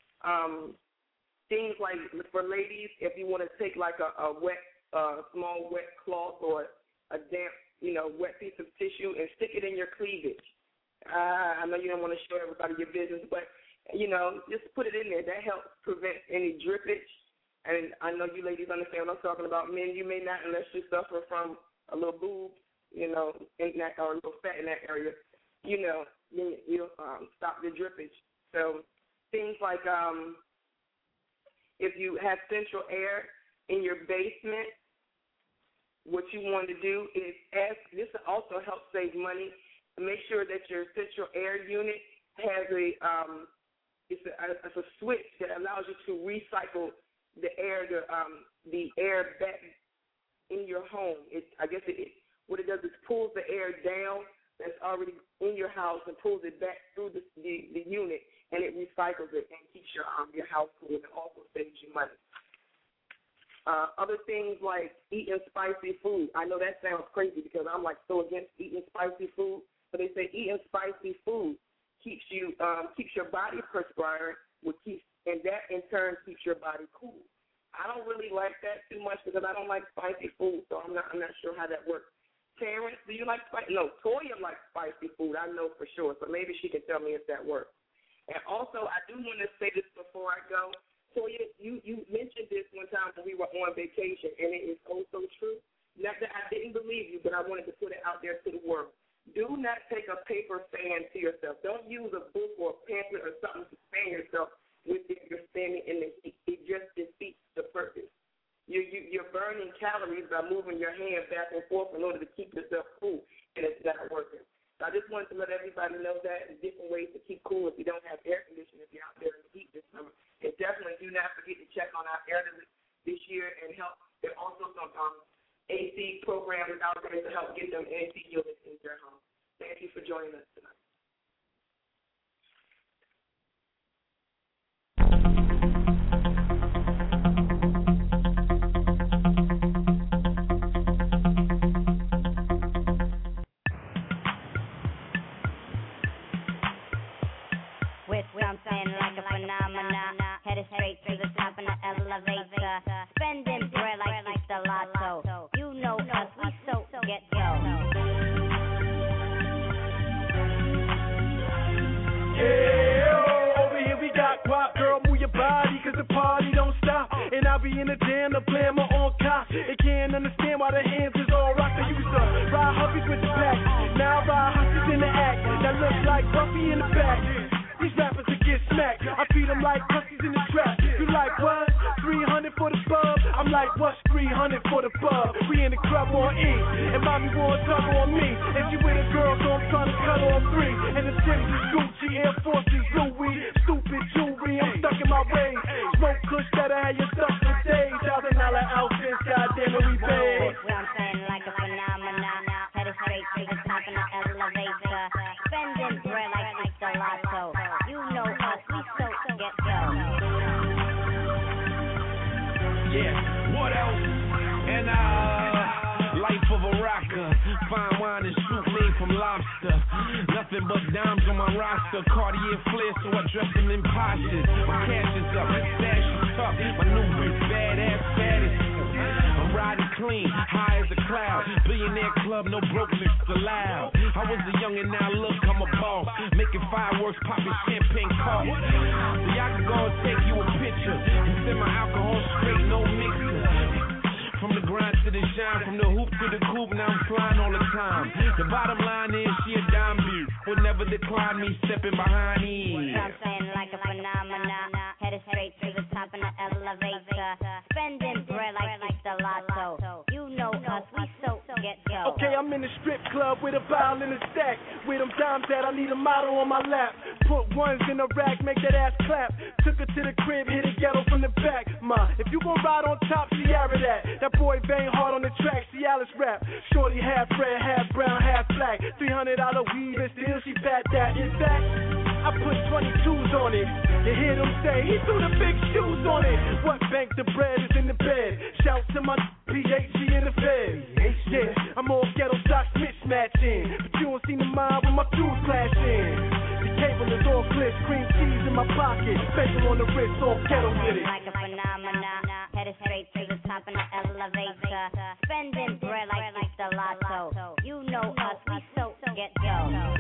Things like, for ladies, if you want to take like a wet, small wet cloth or a damp, wet piece of tissue and stick it in your cleavage. I know you don't want to show everybody your business, but, just put it in there. That helps prevent any drippage. And I know you ladies understand what I'm talking about. Men, you may not, unless you suffer from a little boob, in that, or a little fat in that area, you'll stop the drippage. So things like if you have central air in your basement, what you want to do is this also helps save money. Make sure that your central air unit has it's a switch that allows you to recycle the air back in your home. What it does is pulls the air down that's already in your house and pulls it back through the unit, and it recycles it and keeps your house cool, and also saves you money. Other things like eating spicy food. I know that sounds crazy because I'm like so against eating spicy food, but they say eating spicy food keeps your body perspiring, and that in turn keeps your body cool. I don't really like that too much because I don't like spicy food, so I'm not sure how that works. Terrence, do you like spicy? No, Toya likes spicy food. I know for sure, so maybe she can tell me if that works. And also, I do want to say this before I go. Toya, you mentioned this one time when we were on vacation, and it is so true. Not that I didn't believe you, but I wanted to put it out there to the world. Do not take a paper fan to yourself. Don't use a book or a pamphlet or something to fan yourself with if you're standing in the heat. It just defeats the purpose. You're burning calories by moving your hand back and forth in order to keep yourself cool, and it's not working. So I just wanted to let everybody know that there's different ways to keep cool if you don't have air conditioning, if you're out there in the heat this summer. And definitely do not forget to check on our air this year and help. There are also some AC programs out there to help get them AC units in their home. Thank you for joining us tonight. I'm saying like a phenomenon, headed straight to the top of the elevator, spending bread like it's the lotto. You know us, we so get go. Yeah, over here we got guap, girl, move your body, cause the party don't stop. And I'll be in the jam, the blammer on cop. They can't understand why the hands is all rock. I used to ride hubbies with the pack, now I ride huskies in the act. That looks like Buffy in the back. These rappers will get smacked. I feed them like pussies in the trap. You like what? 300 for the bub? I'm like, what's 300 for the bub? We in the club on E, and mommy won't tug on me. And she with a girl, so I'm trying to cut on 3. And the Tim's is Gucci, Air Forces, Louis, stupid jewelry. I'm stuck in my ways. Smoke kush that'll have you stuck for days. $1,000 outfits, goddamn it, we paid. I'm saying like a phenomenon, headed straight to the top of the elevator, spending bread like it's the lotto. You know us, we so get go. Yeah, what else? And life of a rocker, fine wine and soup made from lobster. Nothing but dimes on my roster, Cartier flair, so I dress them in postures. My cash is up, stash is tough, my new bitch badass fattest. I'm riding clean, high as a cloud. Billionaire club, no brokenness allowed. I was a young and now look, I'm a boss. Making fireworks, popping champagne corks. So y'all can go and take you a picture and send my alcohol straight, no mixer. From the grind to the shine, from the hoop to the coupe, now I'm flying all the time. The bottom line is she a dime beat, would never decline me stepping behind me. I'm saying like a phenomenon, headed straight to the top of the elevator, spending bread like it's the lotto. You know us, we so get go. Okay, I'm in the strip club with a bottle in a stack. With them dimes that I need a model on my lap. Put ones in a rack, make that ass clap. Took her to the crib, hit a ghetto from the back. Ma, if you gon' ride on top, Sierra that boy bang hard on the track, Cialis rap. Shorty half red, half brown, half black. $300 weed and still she fat that. In fact, I put 22s on it. You hear them say, he threw the big shoes on it. What bank the bread is in the bed? Shout to my PhD in the fed. Yeah, I'm all ghetto socks mismatching. But you don't seem to mind when my tools clashing. The cable is all clear, cream cheese in my pocket. Bagel on the wrist, all ghetto with it. Like a phenomenon, headed straight to the top of the elevator, spending bread like it's the lotto. You know us, we so get go.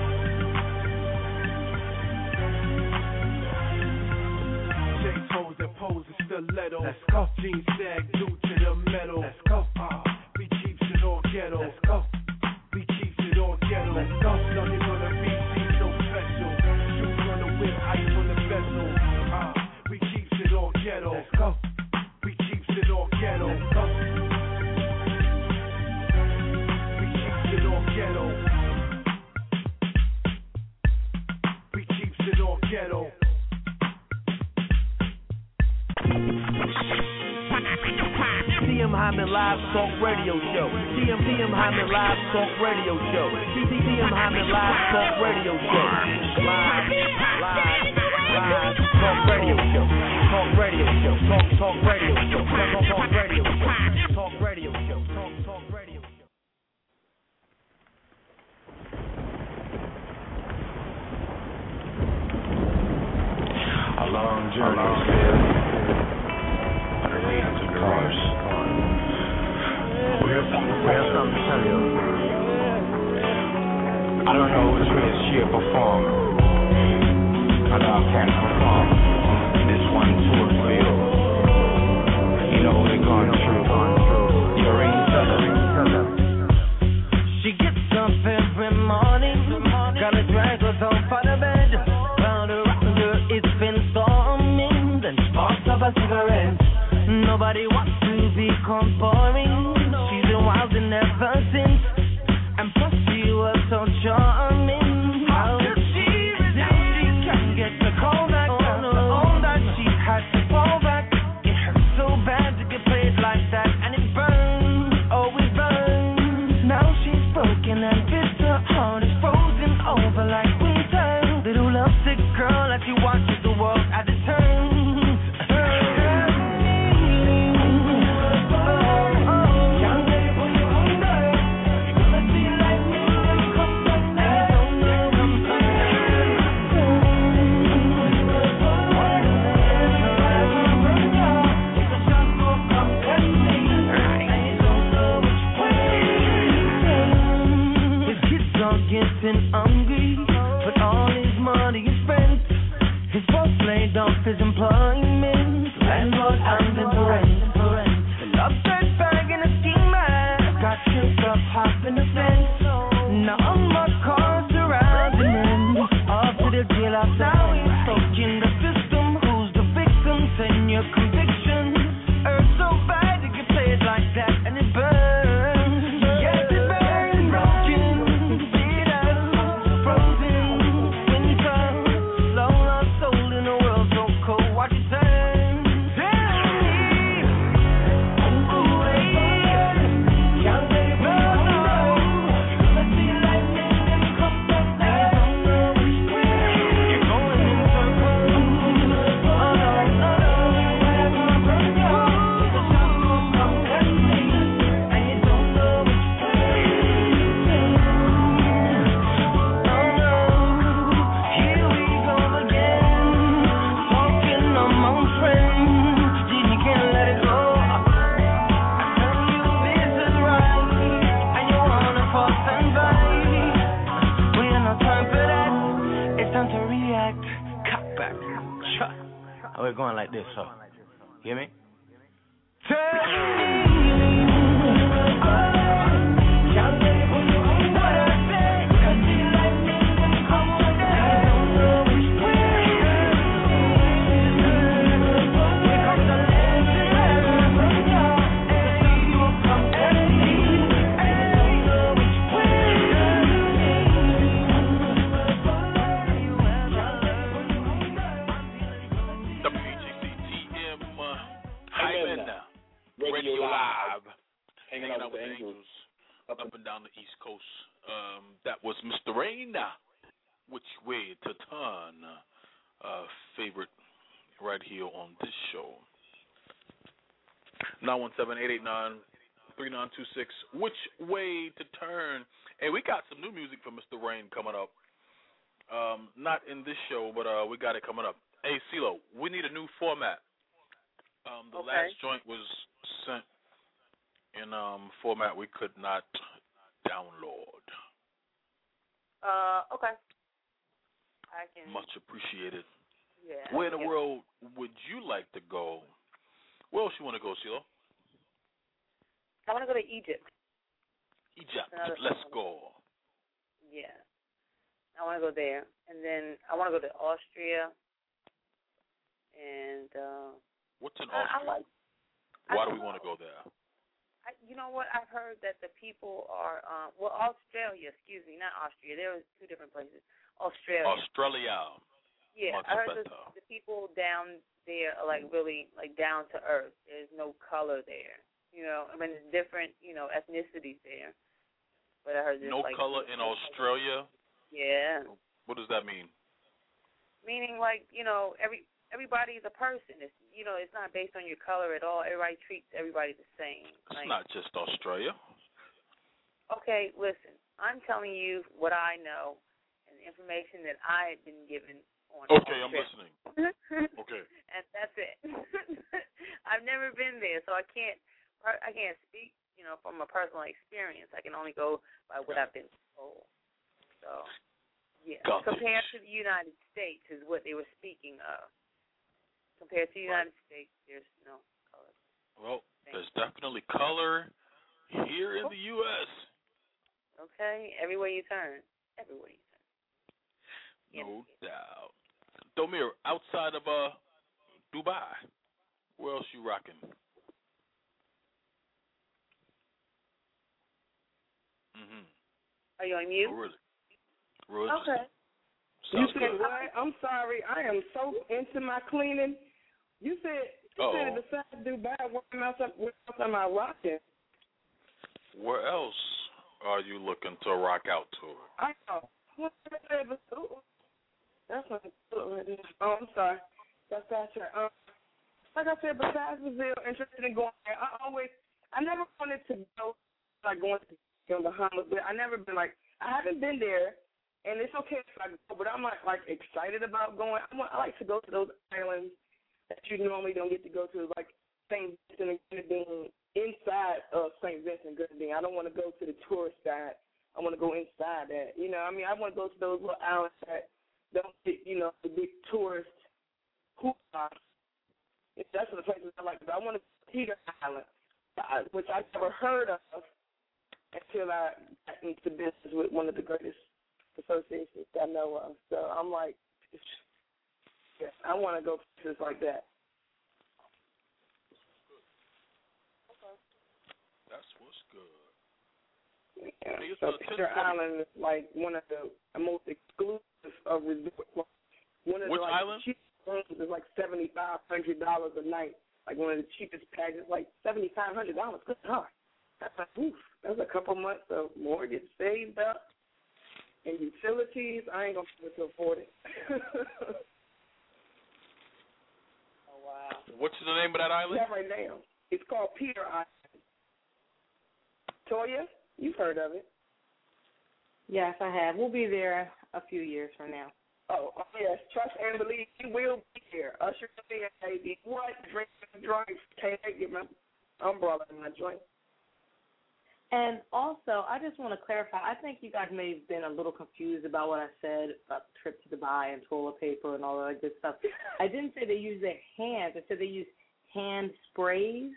J-toes and poses stiletto. Let's go. Jeans sag due to the metal. Let's go. We keeps it all ghetto. Let's go. We keeps it all ghetto. Let's go. Nothing on the beat, so special. Shoes on the whip, ice on the bezel. We keeps it all ghetto. Let's go. We keeps it all ghetto. Let's go. We keeps it all ghetto. We keeps it all ghetto. CM Hyman live Talk Radio Show. TM Hyman Live Talk Radio Show. TM Hyman Live Talk Radio Show. Live Talk Radio Show. Talk Radio Show. Talk Radio Show. Talk Radio Show. Talk Radio Show. Talk Radio Show. A long journey is there, but it leads to cars. We have something to tell you. I don't know which way she'll perform, but I can perform this one tour for you. You know we're going through. You're in Southern. She gets up every morning, gotta drag her down for the bed. It's been storming, then sparks up a cigarette. Nobody wants to become boring. She's been wild and ever since, and plus she was so charming. How did she resist? She can't get the call back after all that she had to fall back. It hurts so bad to get played like that, and it burns, oh it burns. Now she's broken and bitter, heart is frozen over like winter. Little lovesick girl like she watches the world at a turn. His kids are getting hungry, but all his money is spent. His boss laid off his employment, landlord and the rent. The love third bag in a steamer, got tripped up half in the fence. Now all my cars surrounding him, off to the jail after now he's stuck in the system. Who's the victim? Send your conviction. Earth so bad it get played like that, and it burns. Yes, it burns. Broken, bitter, frozen, winter, long lost soul in a world so cold. Watch it turn. We're going like this, so hear me? Radio Live, hanging out with the Angels up and down the East Coast. That was Mr. Rain. Which way to turn? Favorite right here on this show. 917-889-3926. Which way to turn? Hey, we got some new music from Mr. Rain coming up. Not in this show, but we got it coming up. Hey, CeeLo, we need a new format. The last joint was sent in format we could not download. Okay. I can. Much appreciated. Yeah. Where in the world would you like to go? Where else you want to go, CeeLo? I want to go to Egypt. Egypt. Let's go. Yeah. I want to go there. And then I want to go to Austria. And what's in Austria? Why do we want to go there? You know what? I've heard that the people are, Australia, excuse me, not Austria. There are two different places. Australia. Yeah, I heard the people down there are like really like down to earth. There's no color there. I mean, different, ethnicities there. But I heard no color in Australia. Yeah. What does that mean? Meaning, everybody is a person. It's it's not based on your color at all. Everybody treats everybody the same. It's not just Australia. Okay, listen. I'm telling you what I know and the information that I've been given on. Okay, I'm listening. Okay. And that's it. I've never been there, so I can't speak, from a personal experience. I can only go by what I've been told. So, yeah. Compared to the United States is what they were speaking of. Compared to the United States, there's no color. Well, there's definitely color here in the U.S. Okay, everywhere you turn. Everywhere you turn. No doubt. Domir, outside of Dubai, where else you rocking? Are you on mute? Really? Okay. You said what? I'm sorry. I am so into my cleaning. You said besides Dubai, where else am I rocking? Where else are you looking to rock out to? I know. That's what right there. Oh, I'm sorry. That's right. Like I said, besides Brazil, interested in going there. I never wanted to go, going to the Bahamas, but I haven't been there, and it's okay if I go, but I'm not, excited about going. I like to go to those islands that you normally don't get to go to, like St. Vincent and Grenadine, inside of St. Vincent and Grenadine. I don't want to go to the tourist side. I want to go inside that. I want to go to those little islands that don't get, the big tourist hoopla. That's the places I like to go. I want to go to Peter Island, which I've never heard of until I got into business with one of the greatest associations I know of. So I'm like, I want to go places like that. That's what's good. Yeah. So Peter Island is one of the most exclusive of resorts. Which island? Cheapest rooms is $7,500 a night. One of the cheapest packages, $7,500. Good God. That's that's a couple months of mortgage saved up and utilities. I ain't gonna be able to afford it. Oh wow! What's the name of that island? Yeah, right now. It's called Peter Island. Toya, you've heard of it? Yes, I have. We'll be there a few years from now. Oh yes, trust and believe you will be here. Usher me in, baby. What? Drink and drive. Can't get my umbrella in my joint. And also, I just want to clarify, I think you guys may have been a little confused about what I said about the trip to Dubai and toilet paper and all that good stuff. I didn't say they use their hands. I said they use hand sprays.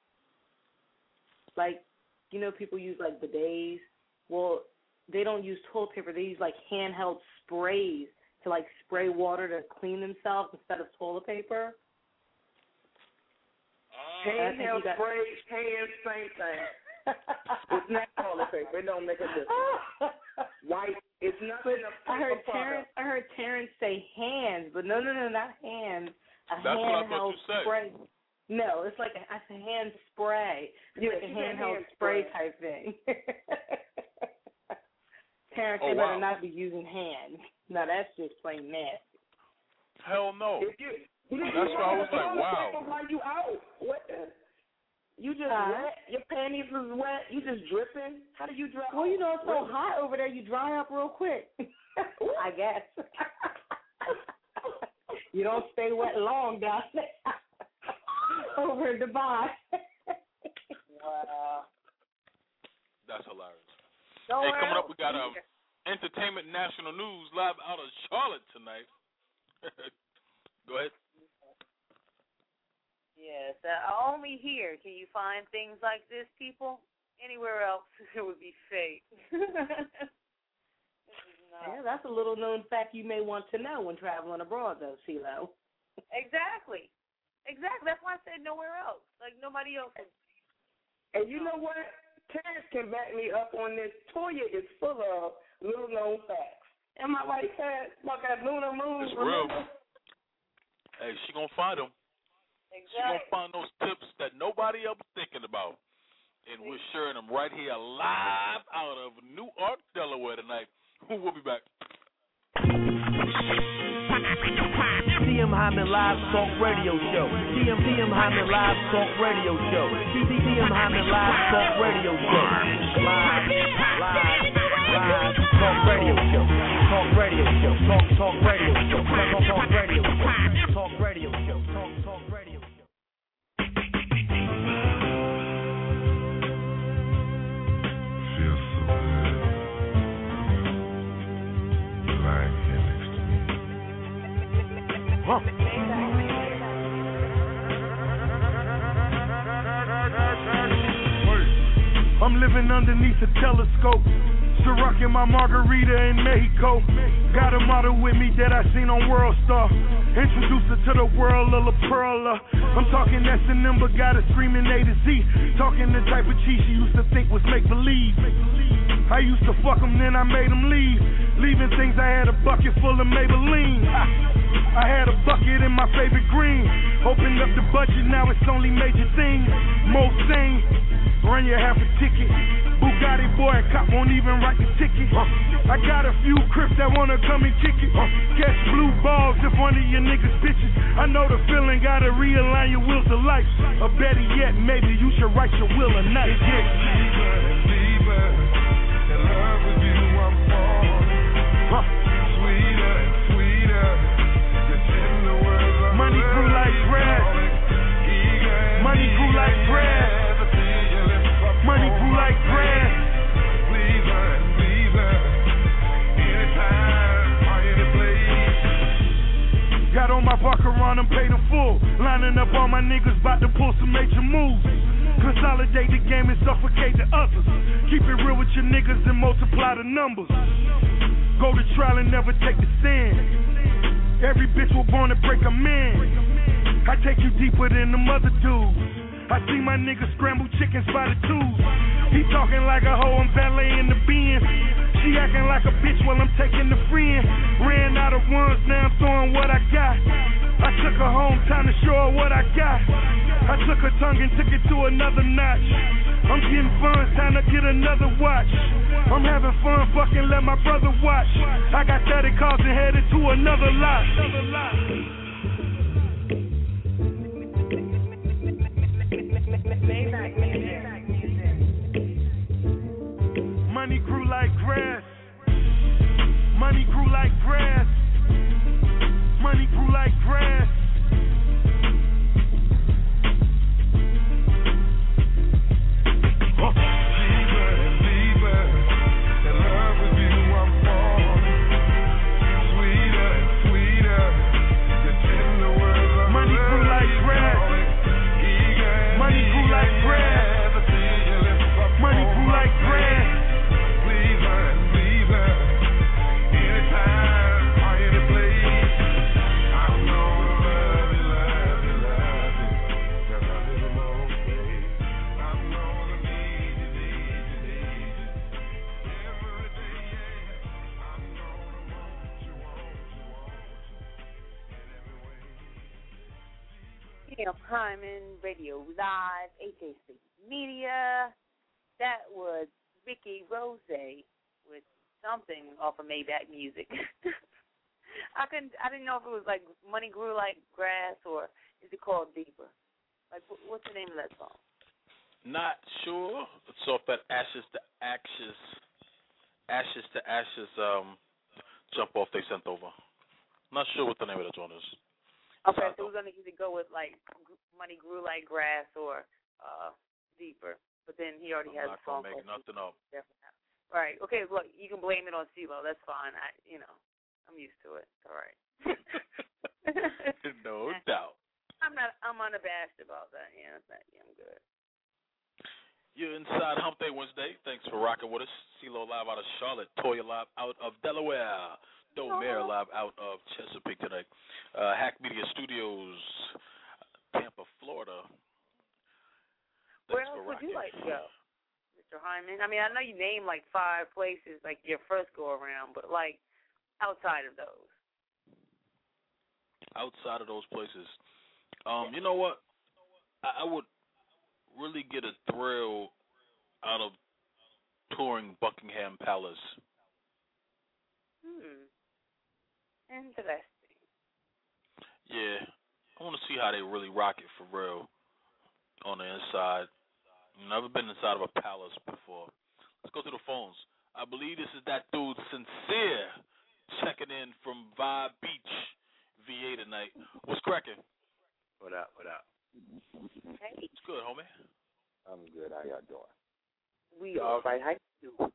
People use, bidets. Well, they don't use toilet paper. They use, handheld sprays to, spray water to clean themselves instead of toilet paper. Handheld sprays, hands, same thing. It's not toilet paper. It don't make a difference. White. It's nothing. I heard Terrence say hands, but no, not hands. That's what I thought you said. Spray. No, it's like a hand spray. It's like a handheld spray type thing. Terrence, they better not be using hands. No, that's just plain nasty. Hell no. That's why I was like, wow. Why you out? What? You just wet? Your panties is wet? You just dripping? How do you dry? Well, it's so hot over there, you dry up real quick. I guess. You don't stay wet long down there. Over in Dubai. Wow. That's hilarious. Hey, coming up, we got Entertainment National News live out of Charlotte tonight. Go ahead. Yes, only here can you find things like this, people. Anywhere else, it would be fake. Yeah, that's a little known fact you may want to know when traveling abroad, though, CeeLo. Exactly. That's why I said nowhere else. Nobody else. And you know what? Terrence can back me up on this. Toya is full of little known facts. Am I right, Terrence? Like that lunar moon. It's real. Hey, she gonna find them. She's going to find those tips that nobody else is thinking about. And we're sharing them right here live out of Newark, Delaware tonight. Who will be back? TM Hyman Live Talk Radio Show. TM Hyman Live Talk Radio Show. TM Hyman Live Talk Radio Show. Live Talk Radio Show. Talk Radio Show. Talk Radio Show. Talk Radio Show. Talk Radio Show. Talk Radio Show. Feels so good. You're lying here next to me. I'm living underneath a telescope, still rocking my margarita in Mexico. Got a model with me that I seen on World Star. Introduced her to the world of La Perla. I'm talking S&M, but got her screaming A to Z. Talking the type of cheese she used to think was make-believe. I used to fuck them, then I made them leave. Leaving things, I had a bucket full of Maybelline. I had a bucket in my favorite green. Opened up the budget, now it's only major things. Most sane, run you half a ticket. Bugatti boy, a cop won't even write the ticket. I got a few crips that wanna come and kick it. Catch blue balls if one of your niggas bitches. I know the feeling, gotta realign your wheels of life. Or better yet, maybe you should write your will or not. Deeper and deeper, in love with you I'm falling. Sweeter and sweeter, your tender words are money grew like grass. Money grew like grass. Money grew like grass. Pleaser and pleaser, anytime or any place. Got on my Baccarat, I'm paid in full. Lining up all my niggas, about to pull some major moves. Consolidate the game and suffocate the others. Keep it real with your niggas and multiply the numbers. Go to trial and never take the stand. Every bitch was born to break a man. I take you deeper than the mother dudes. I see my niggas scramble chickens by the twos. He talking like a hoe, I'm valeting the bin. She acting like a bitch while I'm taking the friend. Ran out of ones, now I'm throwing what I got. I took her home, time to show her what I got. I took her tongue and took it to another notch. I'm getting fun, time to get another watch. I'm having fun, fucking let my brother watch. I got 30 cars and headed to another lot. Money grew like grass. Money grew like grass. Money grew like grass. Deeper and deeper, in love with you I'm falling. Sweeter and sweeter, your tender words are money grew like grass. Money grew like grass. Money grew like grass. Pleaser and pleaser, anytime or any place. I'm gonna love you, love you, love you, just a little more, babe. I'm gonna need you, need you, need you, every day, yeah. I'm gonna want you, in every way. TM Hyman Radio Live, HAC Media. That was Ricky Rose with something off of Maybach Music. I didn't know if it was like Money Grew Like Grass or is it called Deeper? Like what's the name of that song? Not sure. It's off that Ashes to Ashes jump off they sent over. Not sure what the name of that one is. Okay, so we're gonna either go with like Money Grew Like Grass or Deeper. But then he already has a song. I'm not gonna make nothing up. All right. Okay. Look, you can blame it on CeeLo. That's fine. I'm used to it. All right. No doubt. I'm unabashed about that. Yeah, I'm good. You're inside Hump Day Wednesday. Thanks for rocking with us. CeeLo live out of Charlotte. Toya live out of Delaware. Domare live out of Chesapeake tonight. Hack Media Studios, Tampa, Florida. Where else would you like to go, Mr. Hyman? I mean, I know you named like 5 places, like your first go around, but like outside of those. Outside of those places, you know what? I would really get a thrill out of touring Buckingham Palace. Interesting. Yeah, I want to see how they really rock it for real on the inside. Never been inside of a palace before. Let's go to the phones. I believe this is that dude Sincere checking in from Vibe Beach, VA tonight. What's cracking? What up? What up? Hey. It's good, homie. I'm good. How y'all doing? We all right. How you doing?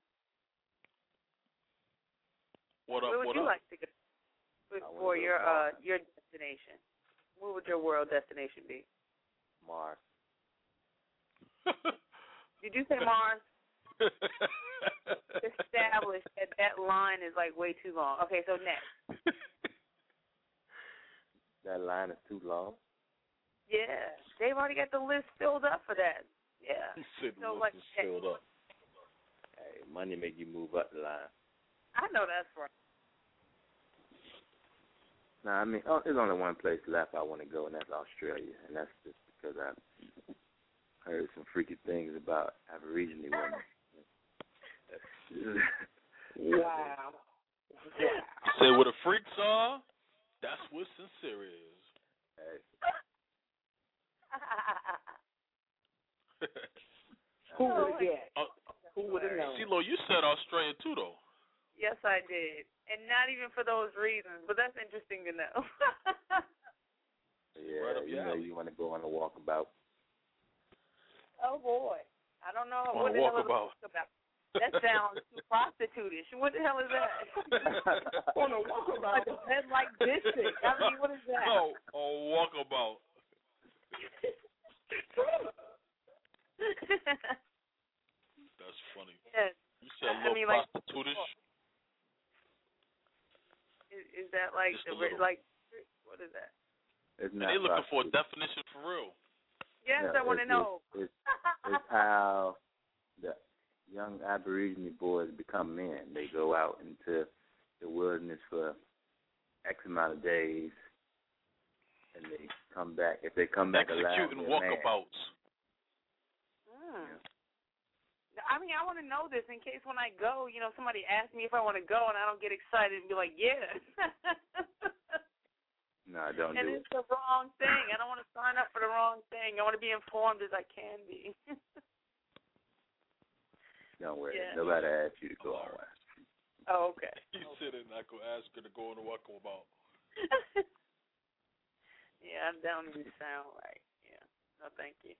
What up? Where would you like to go for your destination? What would your world destination be? Mars. Did you say Mars? Established that line is like way too long. Okay, so next. That line is too long? Yeah, they've already got the list filled up for that. Yeah. He said so the like list is filled up. Hey, money make you move up the line. I know that's right. Nah, I mean, there's only one place left I want to go, and that's Australia, and that's just because I've heard some freaky things about Aborigine women. Wow. Say where the freaks are, that's what Sincere is. Hey. Who would have guessed? Who would have known? CeeLo, you said Australia too, though. Yes, I did. And not even for those reasons, but that's interesting to know. Yeah, you know you want to go on a walkabout. Oh, boy. I don't know. On What a the hell is walkabout. a walkabout? That sounds too prostitute-ish. What the hell is that? On a walkabout. Like a head like this thing. I mean, what is that? No, a walkabout. That's funny. Yes. You said a little like, prostitute-ish? Is that like Just the a little. like? What is that? It's And not they looking for a prostitute. definition for real. Yes, No, I want to know. It's how the young Aborigine boys become men. They go out into the wilderness for X amount of days, and they come back. If they come back alive, Executing they're a man. walkabouts. I mean, I want to know this in case when I go, somebody asks me if I want to go and I don't get excited and be like, yeah. No, don't and do it's the wrong thing. I don't want to sign up for the wrong thing. I want to be informed as I can be. Don't worry. Yeah. Nobody asked you to go on one. Oh, okay. He said it, not going to ask her to go on a walkabout. Yeah, that don't even sound right. Yeah. No, thank you.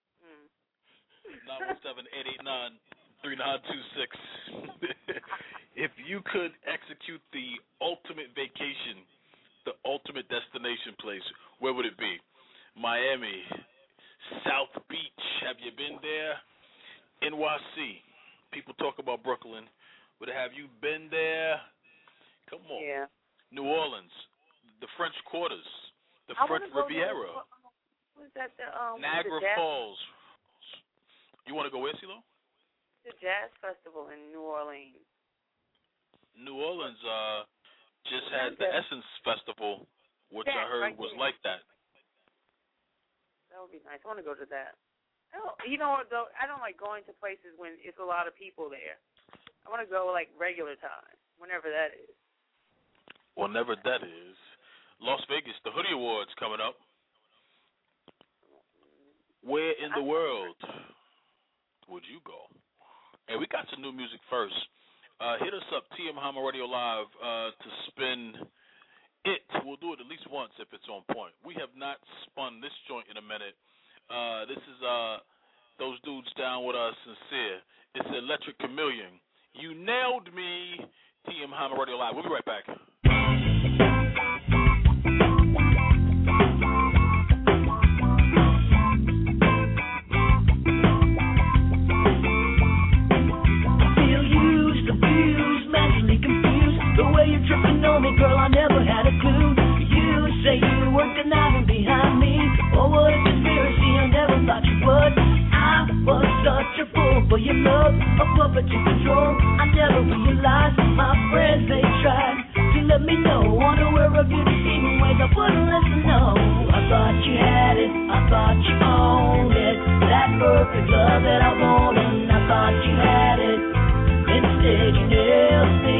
917-889-3926. If you could execute the ultimate vacation, the ultimate destination place, where would it be? Miami, South Beach. Have you been there? NYC. People talk about Brooklyn, but have you been there? Come on. Yeah. New Orleans, the French Quarters, the French Riviera, What is that? Niagara Falls. You want to go where, CeeLo? The Jazz Festival in New Orleans. New Orleans just had the Essence Festival, which I heard was like that. That would be nice. I want to go to that. You know what, though? I don't like going to places when it's a lot of people there. I want to go, like, regular time, whenever that is. Whenever that is. Las Vegas, the Hoodie Awards coming up. Where in the world would you go? And we got some new music first. Hit us up, TM Hama Radio Live, to spin it. We'll do it at least once if it's on point. We have not spun this joint in a minute. This is those dudes down with us, Sincere. It's Electric Chameleon. You nailed me, TM Hama Radio Live. We'll be right back. Girl, I never had a clue. You say you were conniving behind me. Oh, what a conspiracy, I never thought you would. I was such a fool for your love, a puppet to control. I never realized my friends, they tried to let me know. Unaware of your deceiving ways, I wouldn't listen, no. I thought you had it, I thought you owned perfect love that I wanted, and I thought you had it. Instead, you nailed me.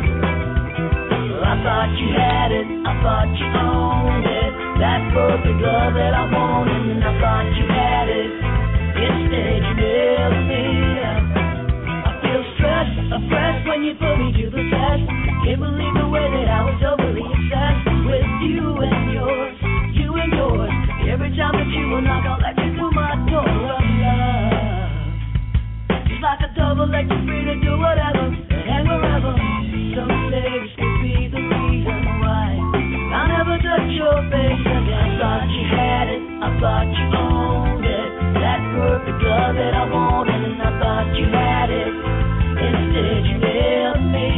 I thought you had it, I thought you owned it. That perfect love that I wanted, and I thought you had it. Instead, you nailed me. I feel stressed, oppressed when you put me to the test. Can't believe the way that I was overly obsessed with you and yours, you and yours. Every time that you will knock, I'll let you through my door of love. Just like a double, let you free to do whatever and wherever. Some say this could be the reason why I'll never touch your face again. I thought you had it, I thought you owned it. That perfect love that I wanted, and I thought you had it. Instead, you nailed me.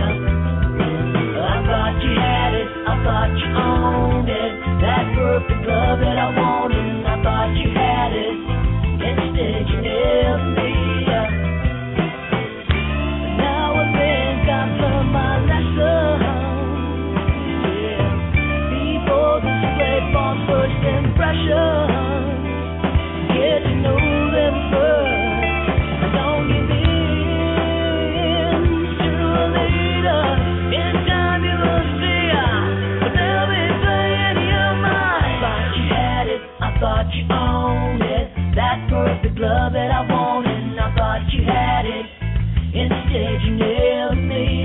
I thought you had it, I thought you owned it. That perfect love that I wanted, and I thought you had it. Instead, you nailed me. Now I think I've learned my lesson. Yeah. People display false first impressions. Get to know them first. Don't give in. Sooner or later, in time you will see. But they'll be playing your mind. I thought you had it, I thought you owned it. That perfect love that I wanted, and I thought you had it. Instead, you nailed me.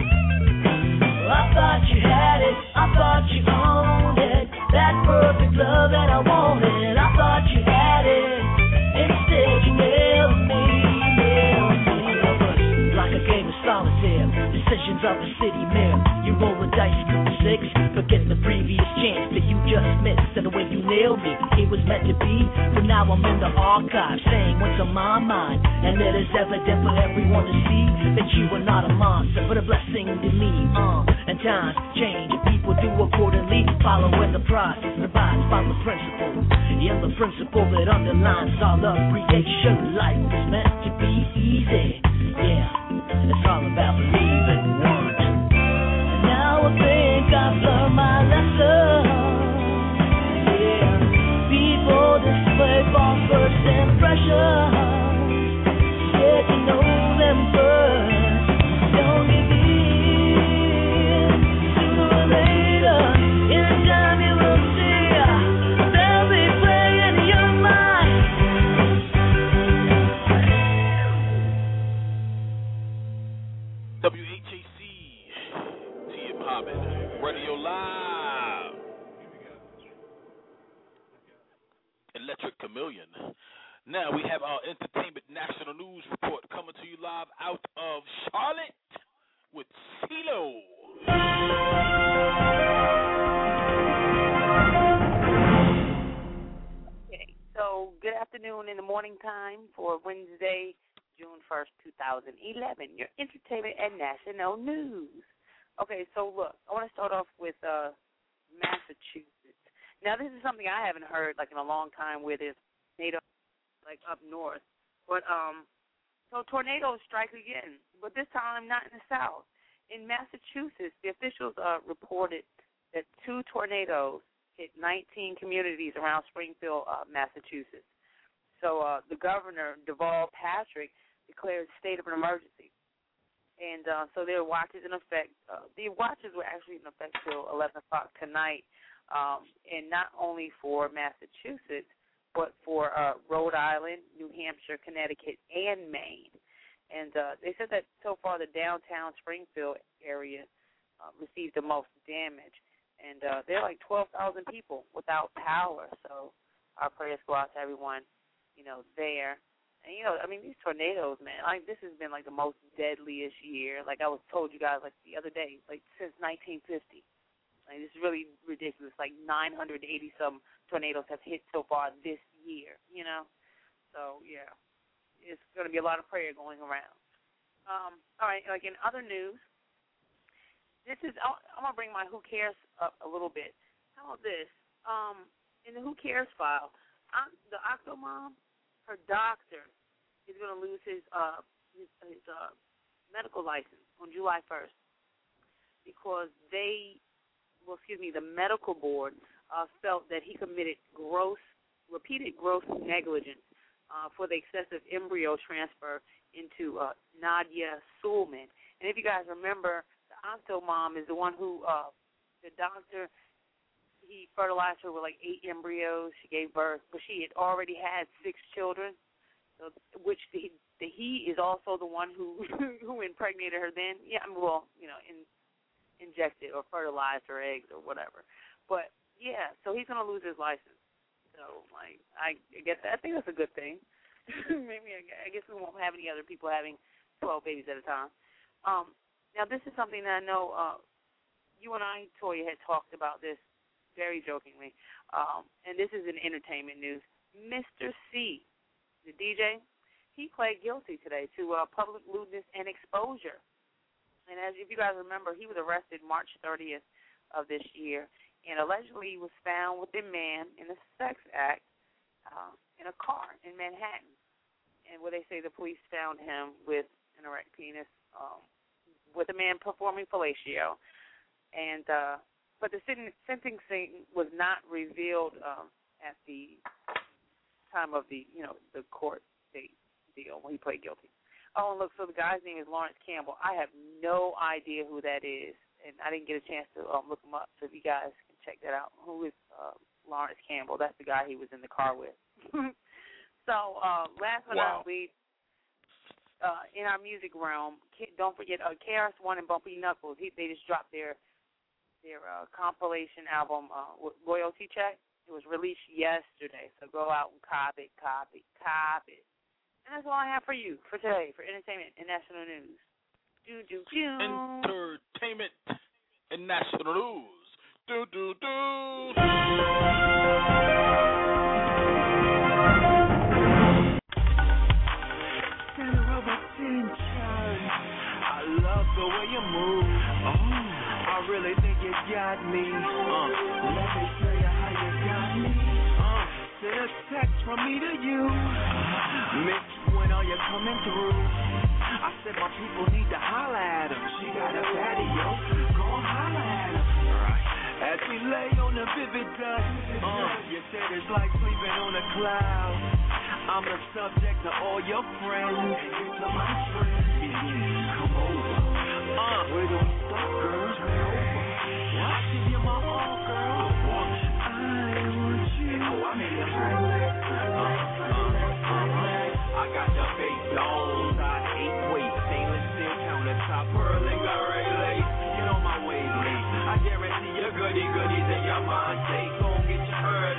I thought you had it, I thought you owned it. That perfect love that I wanted, I thought you had it. Instead, you nailed me, nailed me. Like a game of solitaire, decisions of the city mayor. You roll the dice, scoop the six, forget the previous chance that you just missed. And the way you nailed me, it was meant to be. So now I'm in the archive, saying what's on my mind. And it is evident for everyone to see that you are not a monster, but a blessing to me. And times change, and people do accordingly, following the process, advised by the principle. Yeah, the principle that underlines all of creation. Life is meant to be easy. Yeah, it's all about believing one. And now I think I've learned my lesson. Yeah, people display false first impressions. Get to know them first. Don't give in. Sooner or later, in time you will see. They'll be playing your mind. WHAC, T.M. Hyman, Radio Live. Electric Chameleon. Now we have our Entertainment National News Report coming to you live out of Charlotte with CeeLo. Okay, so good afternoon in the morning time for Wednesday, June 1st, 2011. Your Entertainment and National News. Okay, so look, I want to start off with Massachusetts. Now, this is something I haven't heard like in a long time where there's tornadoes like up north. But so tornadoes strike again, but this time not in the south. In Massachusetts, the officials reported that 2 tornadoes hit 19 communities around Springfield, Massachusetts. So the governor, Deval Patrick, declared a state of an emergency. And so there are watches in effect. The watches were actually in effect till 11 o'clock tonight, and not only for Massachusetts, but for Rhode Island, New Hampshire, Connecticut, and Maine. And they said that so far the downtown Springfield area received the most damage. And there are like 12,000 people without power. So our prayers go out to everyone, there. And, I mean, these tornadoes, man, like this has been like the most deadliest year. Like I was told you guys like the other day, like since 1950. Like, this is really ridiculous. Like 980-some tornadoes have hit so far this year, So, yeah, it's going to be a lot of prayer going around. All right, like in other news, I'm going to bring my Who Cares up a little bit. How about this? In the Who Cares file, the Octomom, her doctor is going to lose his medical license on July 1st because the medical board felt that he committed repeated gross negligence for the excessive embryo transfer into Nadia Suleman. And if you guys remember, the Anto mom is the one who, the doctor, he fertilized her with like 8 embryos. She gave birth, but she had already had 6 children, so, which he is also the one who impregnated her then. Yeah, well, injected or fertilized her eggs or whatever. But, yeah, so he's going to lose his license. So, like, I get that. I think that's a good thing. Maybe I guess we won't have any other people having 12 babies at a time. Now, this is something that I know you and I, Toya, had talked about this very jokingly, and this is in entertainment news. Mr. C, the DJ, he pled guilty today to public lewdness and exposure. And if you guys remember, he was arrested March 30th of this year, and allegedly he was found with a man in a sex act in a car in Manhattan. And where they say the police found him with an erect penis, with a man performing fellatio, and but the sentencing was not revealed at the time of the the court date deal when he pled guilty. Oh, and look, so the guy's name is Lawrence Campbell. I have no idea who that is, and I didn't get a chance to look him up. So if you guys can check that out, who is Lawrence Campbell? That's the guy he was in the car with. So last but not least. In our music realm, don't forget KRS-One and Bumpy Knuckles. They just dropped their compilation album, Royalty Check. It was released yesterday, so go out and cop it. And that's all I have for you for today, for entertainment and national news. Entertainment and national news. I love the way you move. I really think you got me. Let me tell you how you got me. Send a text from me to you. Mitch, when are you coming through? I said my people need to holler at him. She got a patio. Go holler at him. As we lay on the vivid dust, you said it's like sleeping on a cloud. I'm the subject to all your friends. And you to my friends. Come over. Where do we start, girl? What? Give you my all, girl. I want you. I made it right. I got the face down, size 8 weight, stainless steel countertop, pearl and garret lace. Get on my wavelength. I guarantee you goodies in your mind. Stay gon' get your earth.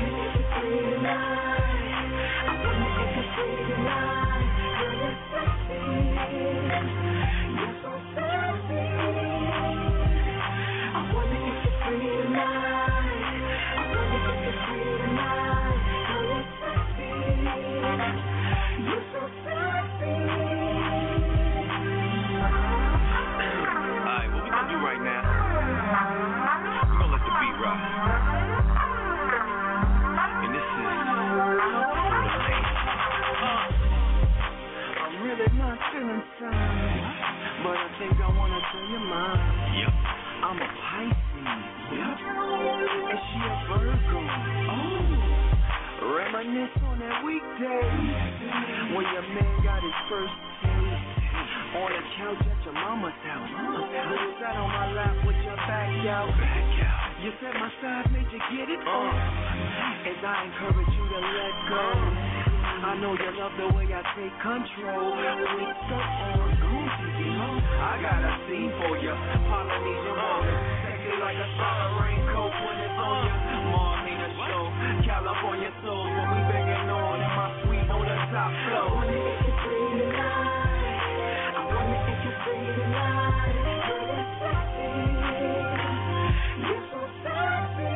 But I think I wanna tell you mine. Yep. I'm a Pisces. Yep. And she a Virgo. Oh. Reminisce on that weekday when your man got his first taste on the couch at your mama's house. You sat on my lap with your back out. You said my side made you get it on. As I encourage you to let go. I know you love the way I take control. With the on, I got a scene for you. Polynesian woman, sexy like a summer raincoat when it's on you. Marlena show, California soul. What we banging on in my suite on the top floor. I wanna get you free tonight. I wanna get you free tonight. You're sexy. You're so sexy.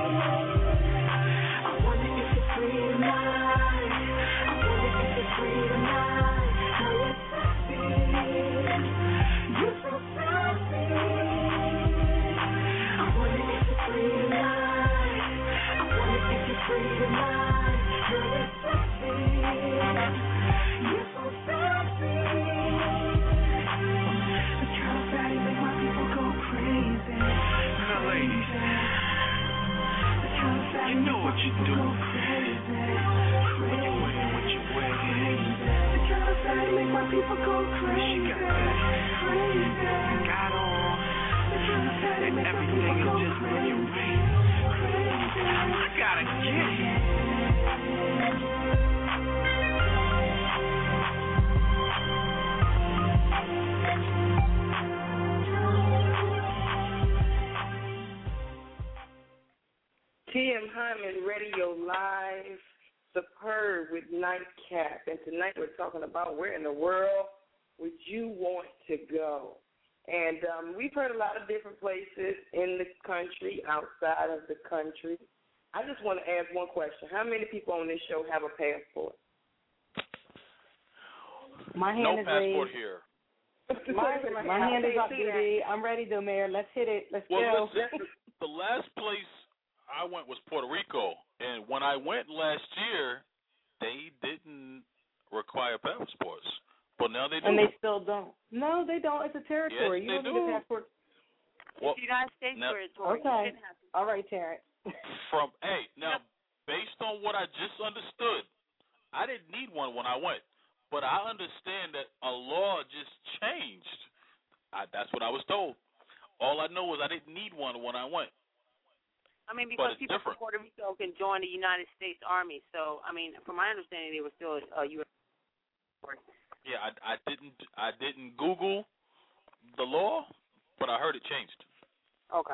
I wanna get you free tonight. Free tonight, you're sexy. You're so sexy. I wanna get you free tonight. I wanna get you free tonight. You're sexy. You're so sexy. The kind of fatty make my people go crazy. Now, ladies, you know what you do when you're with your TM Hyman Radio Live, superb with Nightcap. And tonight we're talking about where in the world would you want to go? And we've heard a lot of different places in the country, outside of the country. I just want to ask one question. How many people on this show have a passport? My hand no is passport raised. here. My hand is up, DD. I'm ready, though, Mayor. Let's hit it. Let's go. Listen, the last place I went was Puerto Rico, and when I went last year, they didn't require passports, but now they do. And they still don't. No, they don't. It's a territory. Yes, you don't they need do. a passport. Well, it's the United States territory. Okay. All right, Terrence. Now, based on what I just understood, I didn't need one when I went, but I understand that a law just changed. That's what I was told. All I know is I didn't need one when I went. I mean, because people from Puerto Rico can join the United States Army. So, I mean, from my understanding, they were still U.S. Yeah, I didn't Google the law, but I heard it changed. Okay.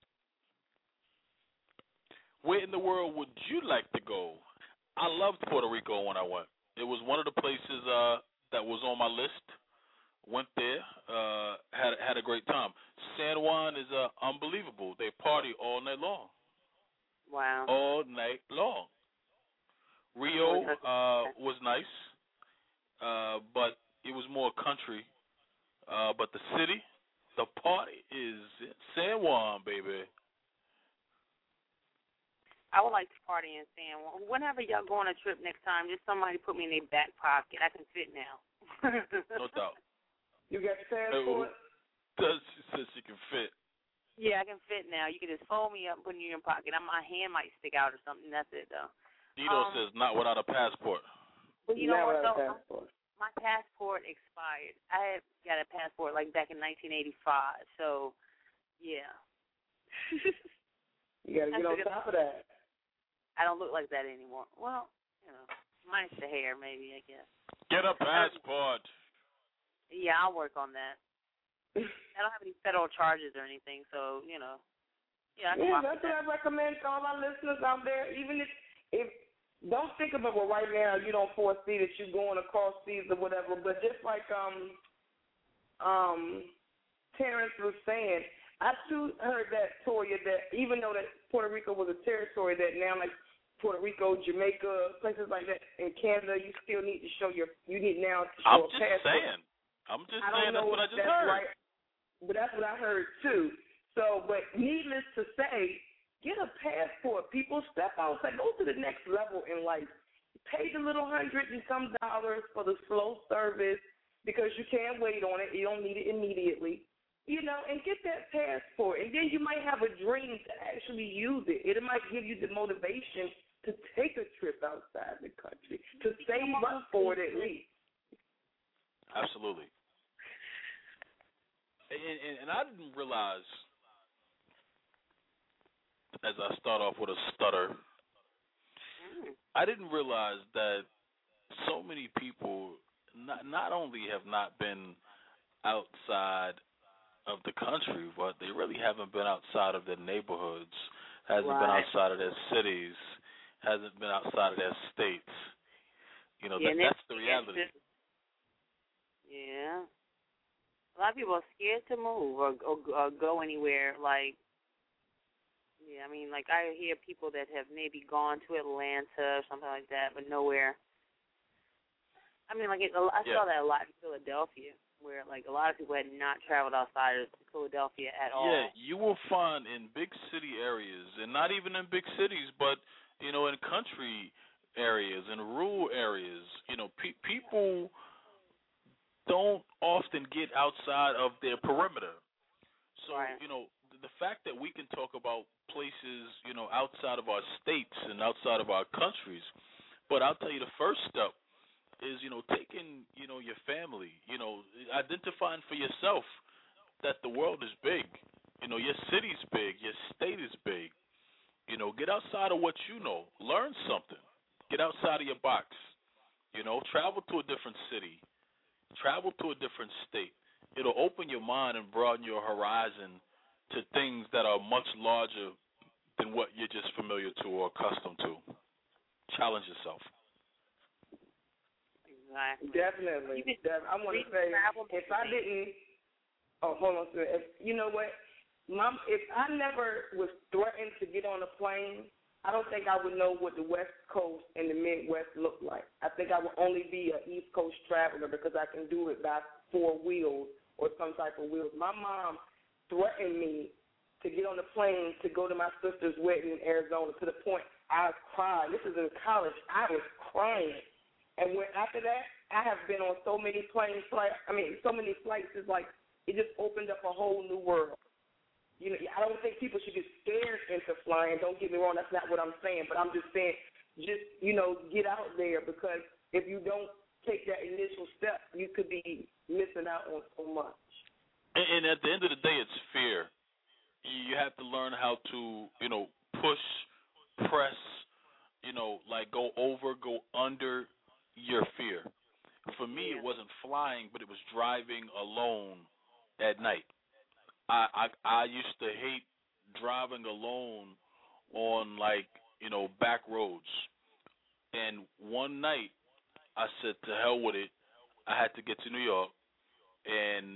Where in the world would you like to go? I loved Puerto Rico when I went. It was one of the places that was on my list. Went there, had a great time. San Juan is unbelievable. They party all night long. Wow. All night long. Rio was nice, but it was more country. But the city, the party is in San Juan, baby. I would like to party in San Juan. Whenever y'all go on a trip next time, just somebody put me in their back pocket. I can fit now. No doubt. You got your passport? She says she can fit. Yeah, I can fit now. You can just fold me up and put it in your pocket. My hand might stick out or something. That's it, though. Dito says not without a passport. But you know what, though? My passport expired. I had got a passport, like, back in 1985. So, yeah. You got to get on top of that. I don't look like that anymore. Well, you know, minus the hair, maybe, I guess. Get a passport. Yeah, I'll work on that. I don't have any federal charges or anything, so, you know. Yeah, that's what I recommend to all our listeners out there. Even if don't think about, well, right now you don't foresee that you're going across seas or whatever, but just like Terrence was saying, I too heard that, Toya, that even though that Puerto Rico was a territory, that now like Puerto Rico, Jamaica, places like that, in Canada, you still need to show you need now to show a passport. I'm just saying that's what I just heard. Right, but that's what I heard too. So, but needless to say, get a passport. People step outside, go to the next level in life. Pay the little $100 and some for the slow service because you can't wait on it. You don't need it immediately. You know, and get that passport. And then you might have a dream to actually use it. It might give you the motivation to take a trip outside the country, to save up for it at least. Absolutely. And I didn't realize, as I start off with a stutter, I didn't realize that so many people not only have not been outside of the country, but they really haven't been outside of their neighborhoods, hasn't been outside of their cities, hasn't been outside of their states. You know, that's the reality. Yeah. A lot of people are scared to move or go anywhere. Like, yeah, I mean, like I hear people that have maybe gone to Atlanta or something like that, but nowhere. I mean, like I saw that a lot in Philadelphia, where like a lot of people had not traveled outside of Philadelphia at all. Yeah, you will find in big city areas, and not even in big cities, but you know, in country areas and rural areas, you know, people don't often get outside of their perimeter. So, you know, the fact that we can talk about places, you know, outside of our states and outside of our countries, but I'll tell you the first step is, you know, taking, you know, your family, you know, identifying for yourself that the world is big. You know, your city's big, your state is big. You know, get outside of what you know. Learn something. Get outside of your box. You know, travel to a different city. Travel to a different state. It'll open your mind and broaden your horizon to things that are much larger than what you're just familiar to or accustomed to. Challenge yourself. Exactly. Definitely. I want to say, if I didn't, hold on a second. You know what? If I never was threatened to get on a plane, I don't think I would know what the West Coast and the Midwest look like. I think I would only be an East Coast traveler because I can do it by 4 wheels or some type of wheels. My mom threatened me to get on the plane to go to my sister's wedding in Arizona to the point I was crying. This is in college. I was crying. And after that, I have been on so many so many flights. It's like it just opened up a whole new world. You know, I don't think people should get scared into flying. Don't get me wrong, that's not what I'm saying. But I'm just saying, get out there, because if you don't take that initial step, you could be missing out on so much. And at the end of the day, it's fear. You have to learn how to, push, press, like go over, go under your fear. For me, it wasn't flying, but it was driving alone at night. I used to hate driving alone on back roads. And one night I said to hell with it. I had to get to New York, and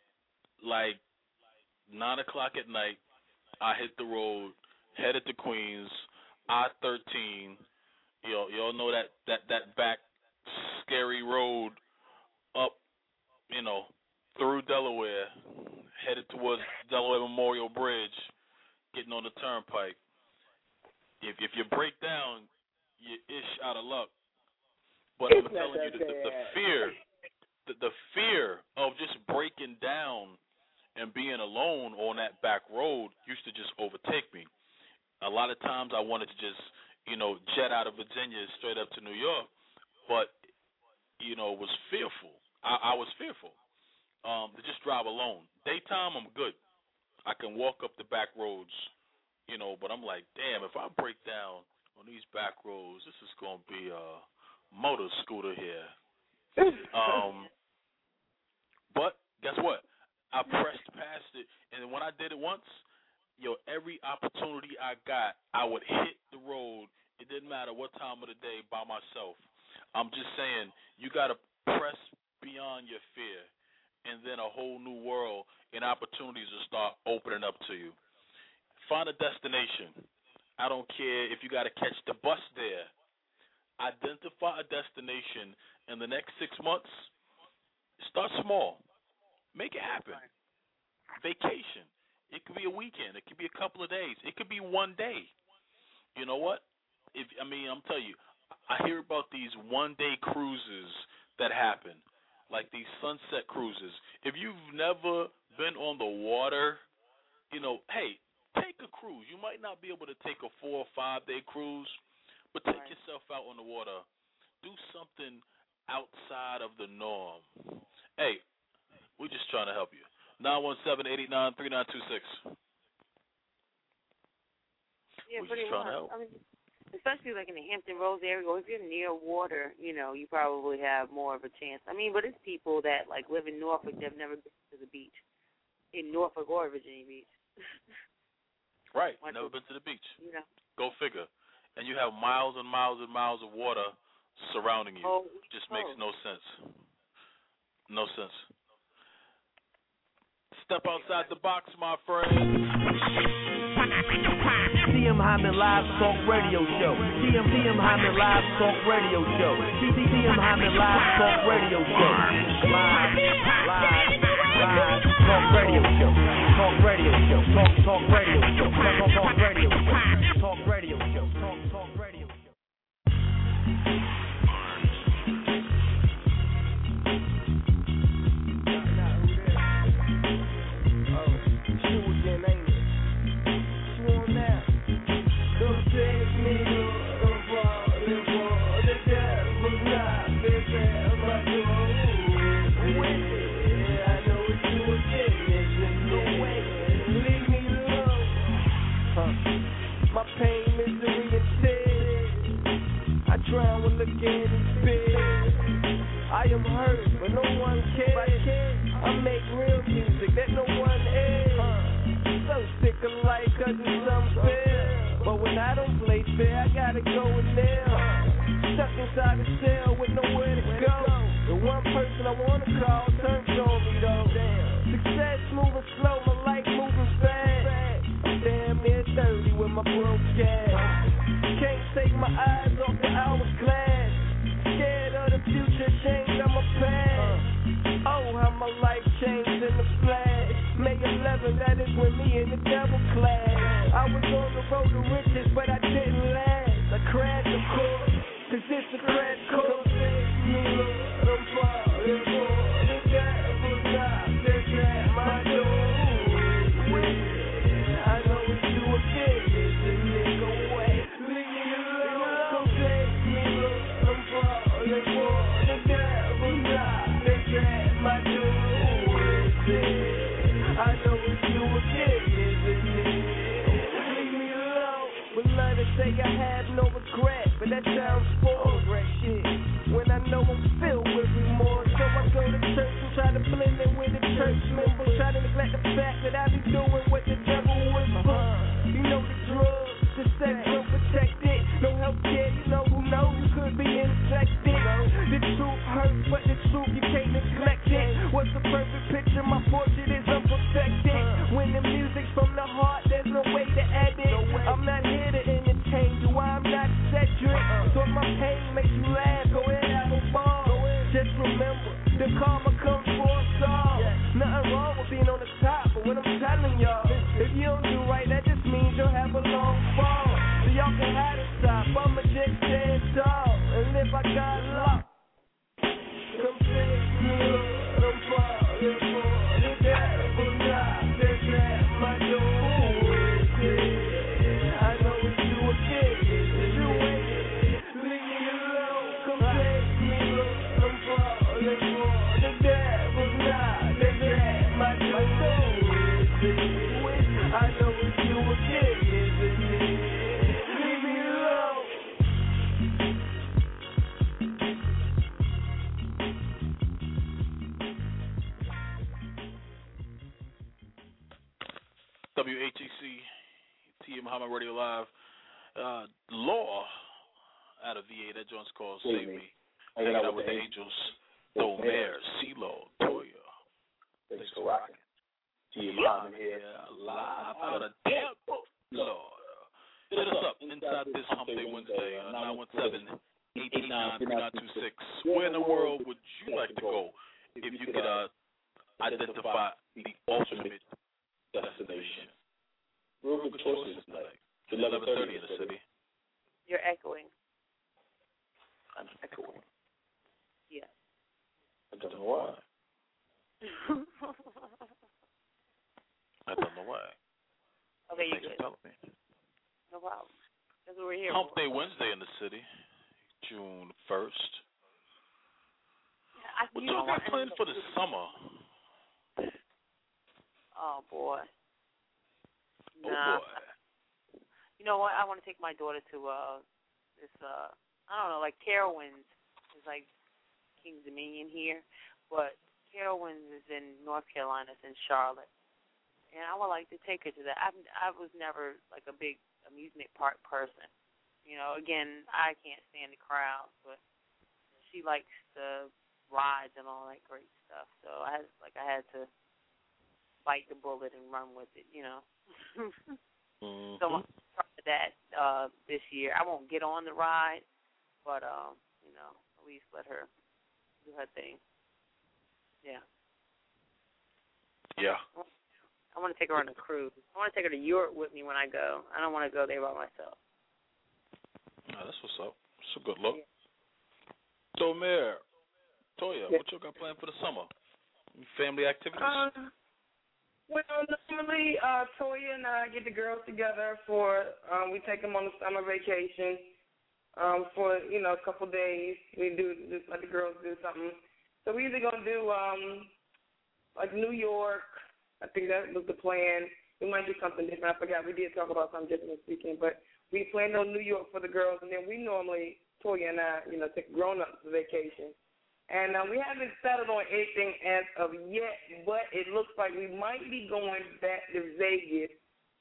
9 o'clock at night I hit the road, headed to Queens, I-13. Y'all know that back scary road up, through Delaware, headed towards Delaware Memorial Bridge, getting on the turnpike. If you break down, you're ish out of luck. But I'm telling you, the fear of just breaking down and being alone on that back road used to just overtake me. A lot of times I wanted to just, jet out of Virginia straight up to New York, but, was fearful. I was fearful. To just drive alone. Daytime, I'm good. I can walk up the back roads, but I'm like, damn, if I break down on these back roads, this is going to be a motor scooter here. But guess what? I pressed past it, and when I did it once, every opportunity I got, I would hit the road. It didn't matter what time of the day by myself. I'm just saying, you got to press beyond your fear. And then a whole new world and opportunities will start opening up to you. Find a destination. I don't care if you got to catch the bus there. Identify a destination in the next 6 months. Start small. Make it happen. Vacation. It could be a weekend. It could be a couple of days. It could be one day. You know what? I'm telling you, I hear about these one-day cruises that happen. Like these sunset cruises. If you've never been on the water, hey, take a cruise. You might not be able to take a 4 or 5 day cruise, but take yourself out on the water. Do something outside of the norm. Hey, we're just trying to help you. 917-889-3926. Yeah, we're just trying to help. Especially like in the Hampton Roads area, or if you're near water, you probably have more of a chance. But it's people that live in Norfolk that have never been to the beach, in Norfolk or Virginia Beach. Right, never been to the beach. Go figure. And you have miles and miles and miles of water surrounding you. Just makes no sense. No sense. Step outside the box, my friend. TM Hyman Live Talk Radio Show. TM Hyman Live Talk Radio Show. TM Hyman Live Talk Radio Show. Live Talk Radio Show. Talk Radio Show. Talk Radio Show. Talk Radio Show. Talk Radio Show. Talk Radio Show. Drown with looking in bed. I am hurt, but no one cares. I make real music that no one hears. So sick of life, cause it's unfair. baby, I gotta go and now. Stuck inside the cell with nowhere to go. The one person I wanna call turned on me though. Success moving slow, my life moving fast. I'm damn near 30 with my broke cash. Can't take my eyes off the hourglass. Scared of the future, change on my past. Oh, how my life changed in the flash. May 11, that is when me and the devil clash. I was on the road to riches, but I didn't last. I crashed, of course, 'cause it's a crash course. Me, I'm falling for the devil knocked at my door. I know it's you again, it's a nigga way. Leave me alone, come take me, I'm falling for the devil knocked at my door. I know it's you again, it's a nigga. Leave me alone, but let her say I have no regret, but that sounds boring shit. When I know I'm filled with remorse, so I go to church and try to blend in with the church members. Try to neglect the fact that I be doing what the devil whispers. You know the drugs, the sex unprotected, no health care, you know who knows you could be infected. The truth hurts, but the truth you can't neglect it. What's the perfect picture? My portrait is unperfected. When the music's from the heart, there's no way to edit. I'm not here to entertain you, I'm not Cedric. So if my pain makes you laugh, go ahead, have a ball. Just remember, the karma comes for us all. Nothing wrong with being on the top, but what I'm telling y'all, if you don't do right, that just means you'll have a long fall. So y'all can have the top, I'ma just stand tall and live by God's law. Come take me, I'm falling for the devil knocked at my door. I know it's you again, it's you again. Leave me alone, come take me, I'm falling for the devil knocked at my door. I know it's you again, it's me. Leave me alone. WATC, TM Muhammad Radio Live. Law out of VA. That joint's called Save Me. Hanging out with the Angels. Domaire, CeeLo, Toya. Thanks for rocking. TM Muhammad here. Live out of damn Lord. Hit us up inside this Hump Day Wednesday. 917-889-3926. Where in the world would you like to go if you could identify the ultimate destination? Real good choices tonight. 11:30 in the city. You're echoing. I'm echoing. Yeah. I don't know why. I don't know why. Okay, you Thanks good. for telling me. No problem. That's what we're here Hump for. Day Wednesday in the city, June 1st. What y'all got planned for the summer? Oh, boy. Oh, Nah. boy. You know what? I want to take my daughter to this, I don't know, like Carowinds is like King's Dominion here, but Carowinds is in North Carolina, it's in Charlotte. And I would like to take her to that. I was never like a big amusement park person. You know, again, I can't stand the crowds, but she likes the rides and all that great stuff. So I had to bite the bullet and run with it, you know. So I'm going to try that this year. I won't get on the ride, but, you know, at least let her do her thing. Yeah. Yeah. I want to take her on a cruise. I want to take her to Europe with me when I go. I don't want to go there by myself. Oh, that's what's up. It's a good look. Yeah. Domaire, Toya, what you got planned for the summer? Family activities? Well, normally, Toya and I get the girls together for, we take them on a summer vacation for, you know, a couple days. We do, just let the girls do something. So we either going to do, like, New York. I think that was the plan. We might do something different. I forgot. We did talk about something different this weekend. But we planned on New York for the girls, and then we normally, Toya and I, you know, take grown-ups vacation. And we haven't settled on anything as of yet, but it looks like we might be going back to Vegas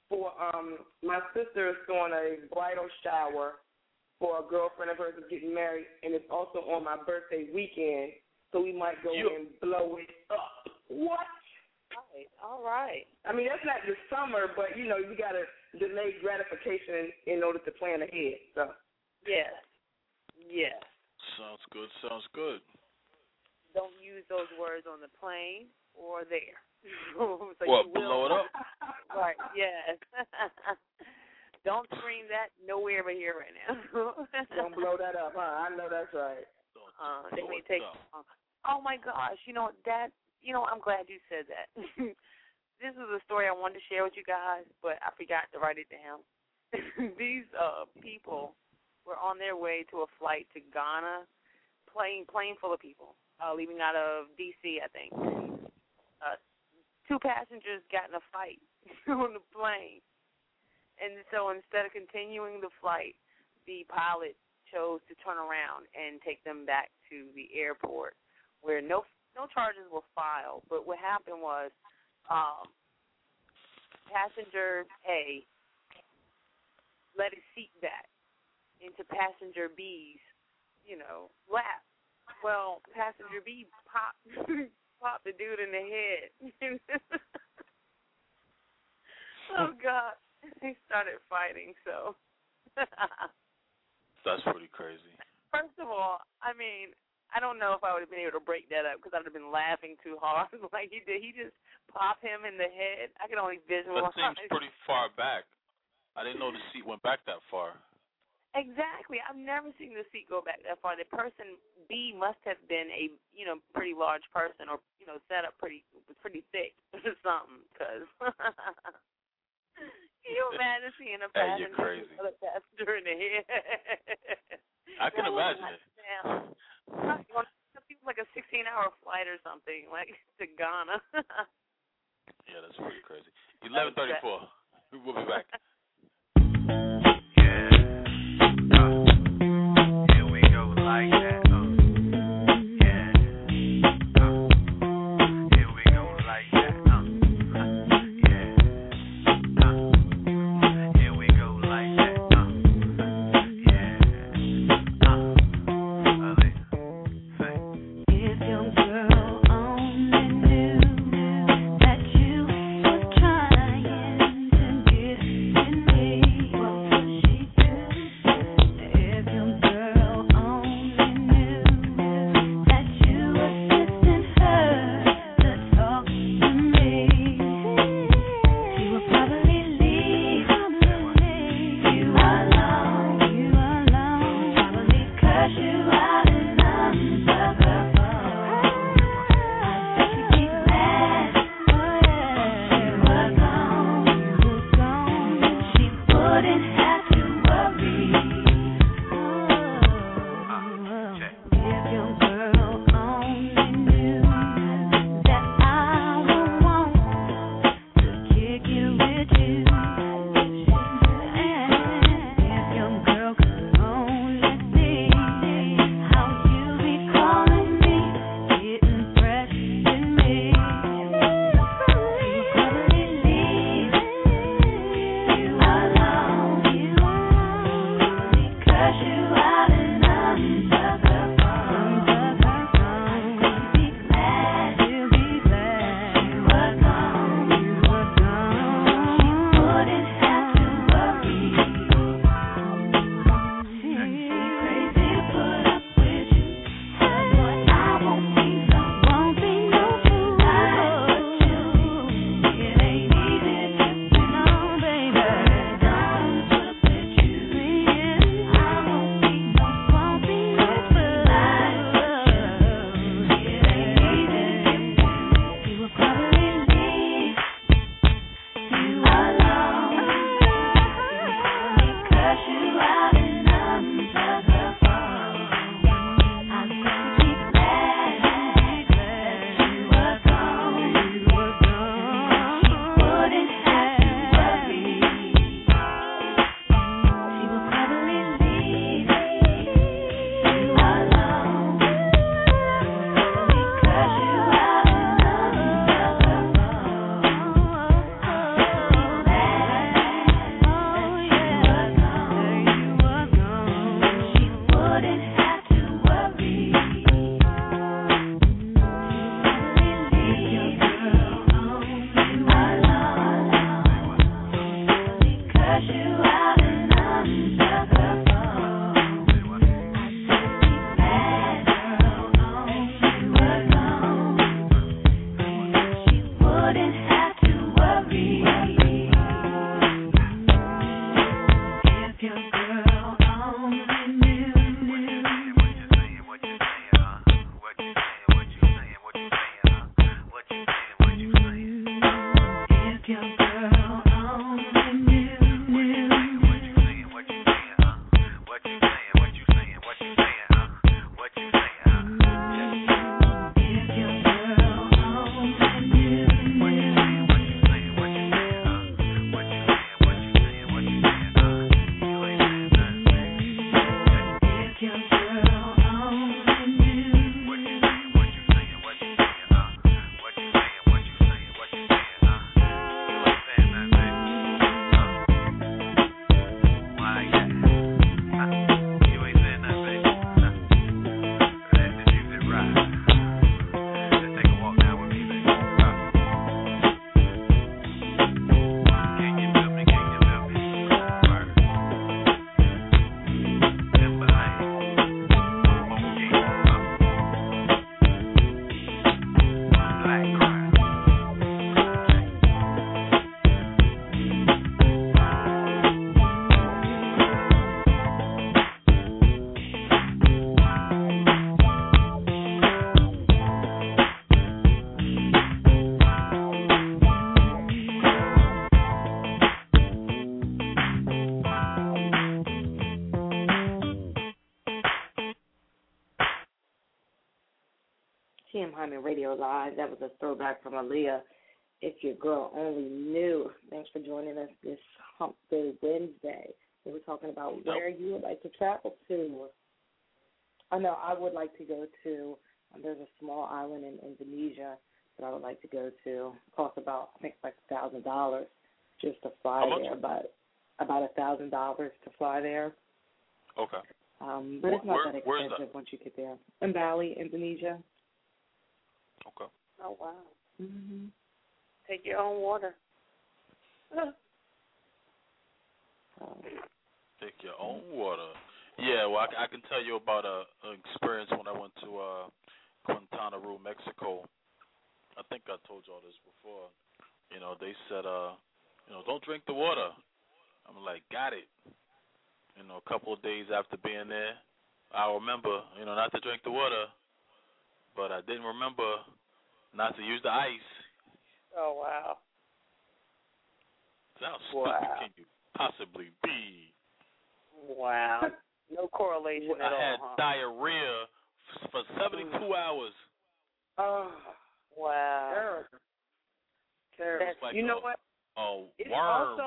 for my sister is throwing a bridal shower for a girlfriend of hers who's getting married, and it's also on my birthday weekend, so we might go and blow it up. What? All right. I mean, that's not the summer, but, you got to delay gratification in order to plan ahead. So. Yes. Sounds good. Don't use those words on the plane or there. So blow it up? Right, yes. Don't scream that nowhere but here right now. Don't blow that up, huh? I know that's right. They may take. Oh my gosh! I'm glad you said that. This is a story I wanted to share with you guys, but I forgot to write it down. These people were on their way to a flight to Ghana, plane full of people, leaving out of D.C., I think. 2 passengers got in a fight on the plane. And so instead of continuing the flight, the pilot chose to turn around and take them back to the airport where no charges were filed. But what happened was passenger A let his seat back into passenger B's, lap. Well, passenger B popped the dude in the head. Oh, God. They started fighting, so. That's pretty crazy. First of all, I mean, I don't know if I would have been able to break that up because I would have been laughing too hard like he did. He just popped him in the head. I can only visualize. That seems pretty far back. I didn't know the seat went back that far. Exactly. I've never seen the seat go back that far. The person B must have been a pretty large person or set up pretty thick or something. Cause can you imagine seeing a passenger in the head? I can imagine it. Like a 16-hour flight or something, like to Ghana. Yeah, that's pretty crazy. 11:34. We'll be back. Like that. Here we go like that. Here we go like that. If your girl only knew that you were trying to get in me, what would she do? If your girl only knew that you were assisting her to talk to me, she would probably leave you alone, probably curse you out and answer the phone. I bet she'd be mad you were gone, she wouldn't have to worry. If your girl only knew that I would want to kick it with you. If your girl could only see how you be calling me, getting fresh in me, she would probably leave you alone, probably curse you out and answer the phone. She'd be glad you were gone. She TM Hyman Radio Live. That was a throwback from Aaliyah. If your girl only knew. Thanks for joining us this Hump Day Wednesday. We were talking about where you would like to travel to. I know I would like to go to, there's a small island in Indonesia that I would like to go to. It costs about, I think it's like $1,000 just to fly there, about $1,000 to fly there. Okay. But it's not that expensive once you get there. In Bali, Indonesia. Okay. Oh, wow. Mm-hmm. Take your own water. Take your own water. Yeah, well, I can tell you about an experience when I went to Quintana Roo, Mexico. I think I told you all this before. You know, they said, don't drink the water. I'm like, got it. You know, a couple of days after being there, I remember, not to drink the water, but I didn't remember not to use the ice. Oh, wow. How stupid can you possibly be? Wow. No correlation at all. I had diarrhea for 72 hours. Oh, wow. Terrible. Like you know what? It's worm.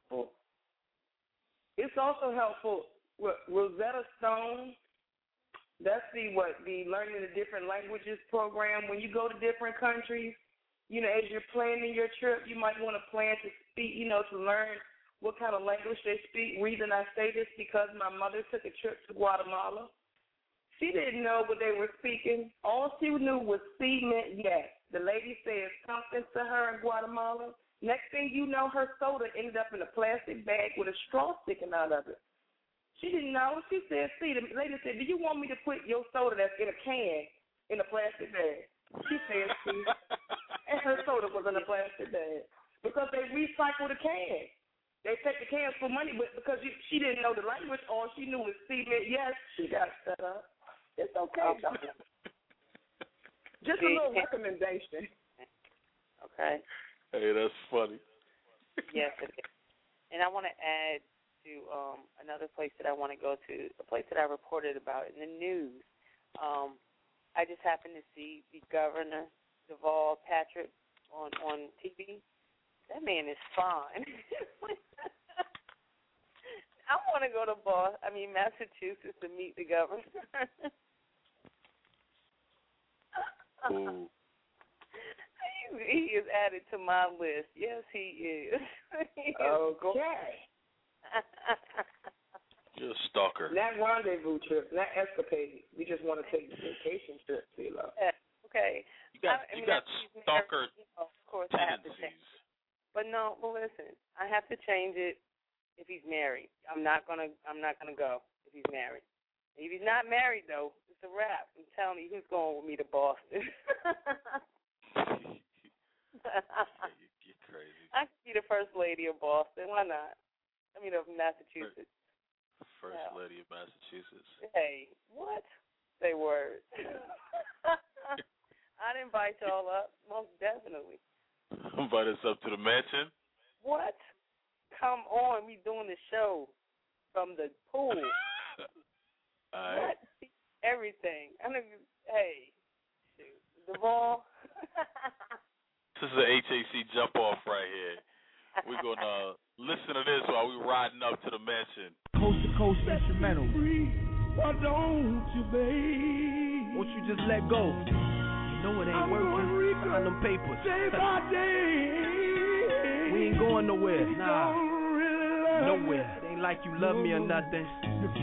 It's also helpful with Rosetta Stone. That's the Learning the Different Languages program. When you go to different countries, as you're planning your trip, you might want to plan to speak, to learn what kind of language they speak. Reason I say this because my mother took a trip to Guatemala. She didn't know what they were speaking. All she knew was C meant yes. The lady said something to her in Guatemala. Next thing you know, her soda ended up in a plastic bag with a straw sticking out of it. She didn't know. She said, see, the lady said, do you want me to put your soda that's in a can in a plastic bag? She said, see. And her soda was in a plastic bag because they recycle the can. They take the cans for money, but because she didn't know the language, all she knew was see meant yes, she got set up. It's okay. Just a little recommendation. Okay. Hey, that's funny. Yes, it is. And I want to add to another place that I want to go to, a place that I reported about in the news. I just happened to see the governor, Deval Patrick, on TV. That man is fine. I want to go to Massachusetts to meet the governor. Ooh. He is added to my list. Yes, he is. Okay. You're a stalker. Not rendezvous trip, not escapade. We just want to take a vacation trip, CeeLo. Okay. You got stalker of course, I have to change it. But listen, I have to change it if he's married. I'm not gonna go if he's married. If he's not married though, it's a wrap. I'm telling you, who's going with me to Boston? You're crazy. I could be the first lady of Boston. Why not? Of Massachusetts. First lady of Massachusetts. Hey, what? Say word. I'd invite y'all up, most definitely. Invite us up to the mansion? What? Come on, we doing the show from the pool. All right. What? Everything. Hey, shoot. Deval. This is an HAC jump off right here. We're going to listen to this while we're riding up to the mansion. Coast to coast instrumental. Why don't you, babe? Won't you just let go? You know it ain't working. Sign them papers. Day by day. We ain't going nowhere. Nah. Nowhere. It ain't like you love me or nothing. I'm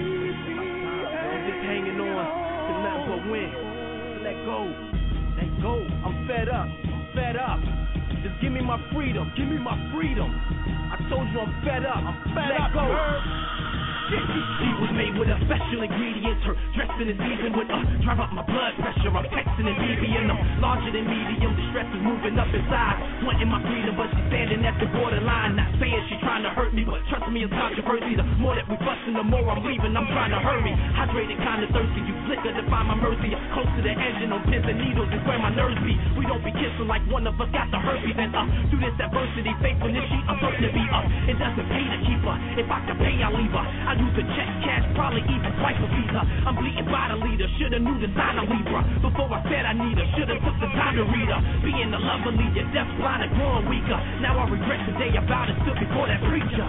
just hanging on to nothing but win. Let go. Let go. I'm fed up. Just give me my freedom. Give me my freedom. I told you I'm fed up. Let go. She was made with a special ingredient, her dressed in a season with drive up my blood pressure. I'm texting and BBing, I'm larger than medium. The stress is moving up inside, wanting my freedom, but she's standing at the borderline. Not saying she's trying to hurt me, but trust me, it's controversy. The more that we bustin', the more I'm leaving. I'm trying to hurry, hydrated, kinda thirsty. You flicker to find my mercy. Close to the engine on pins and needles is where my nerves be. We don't be kissing like one of us got the herpes. And through this adversity, faithfulness, she I'm certain to be up. It doesn't pay to keep her. If I can pay, I'll leave her. I use a check, cash, probably even twice a visa. I'm bleeding by the leader, shoulda knew the sign of Libra. Before I said I need her, shoulda took the time to read her. Being the lover lead, you're deaf, blind, and growing weaker. Now I regret the day about it, stood before that preacher.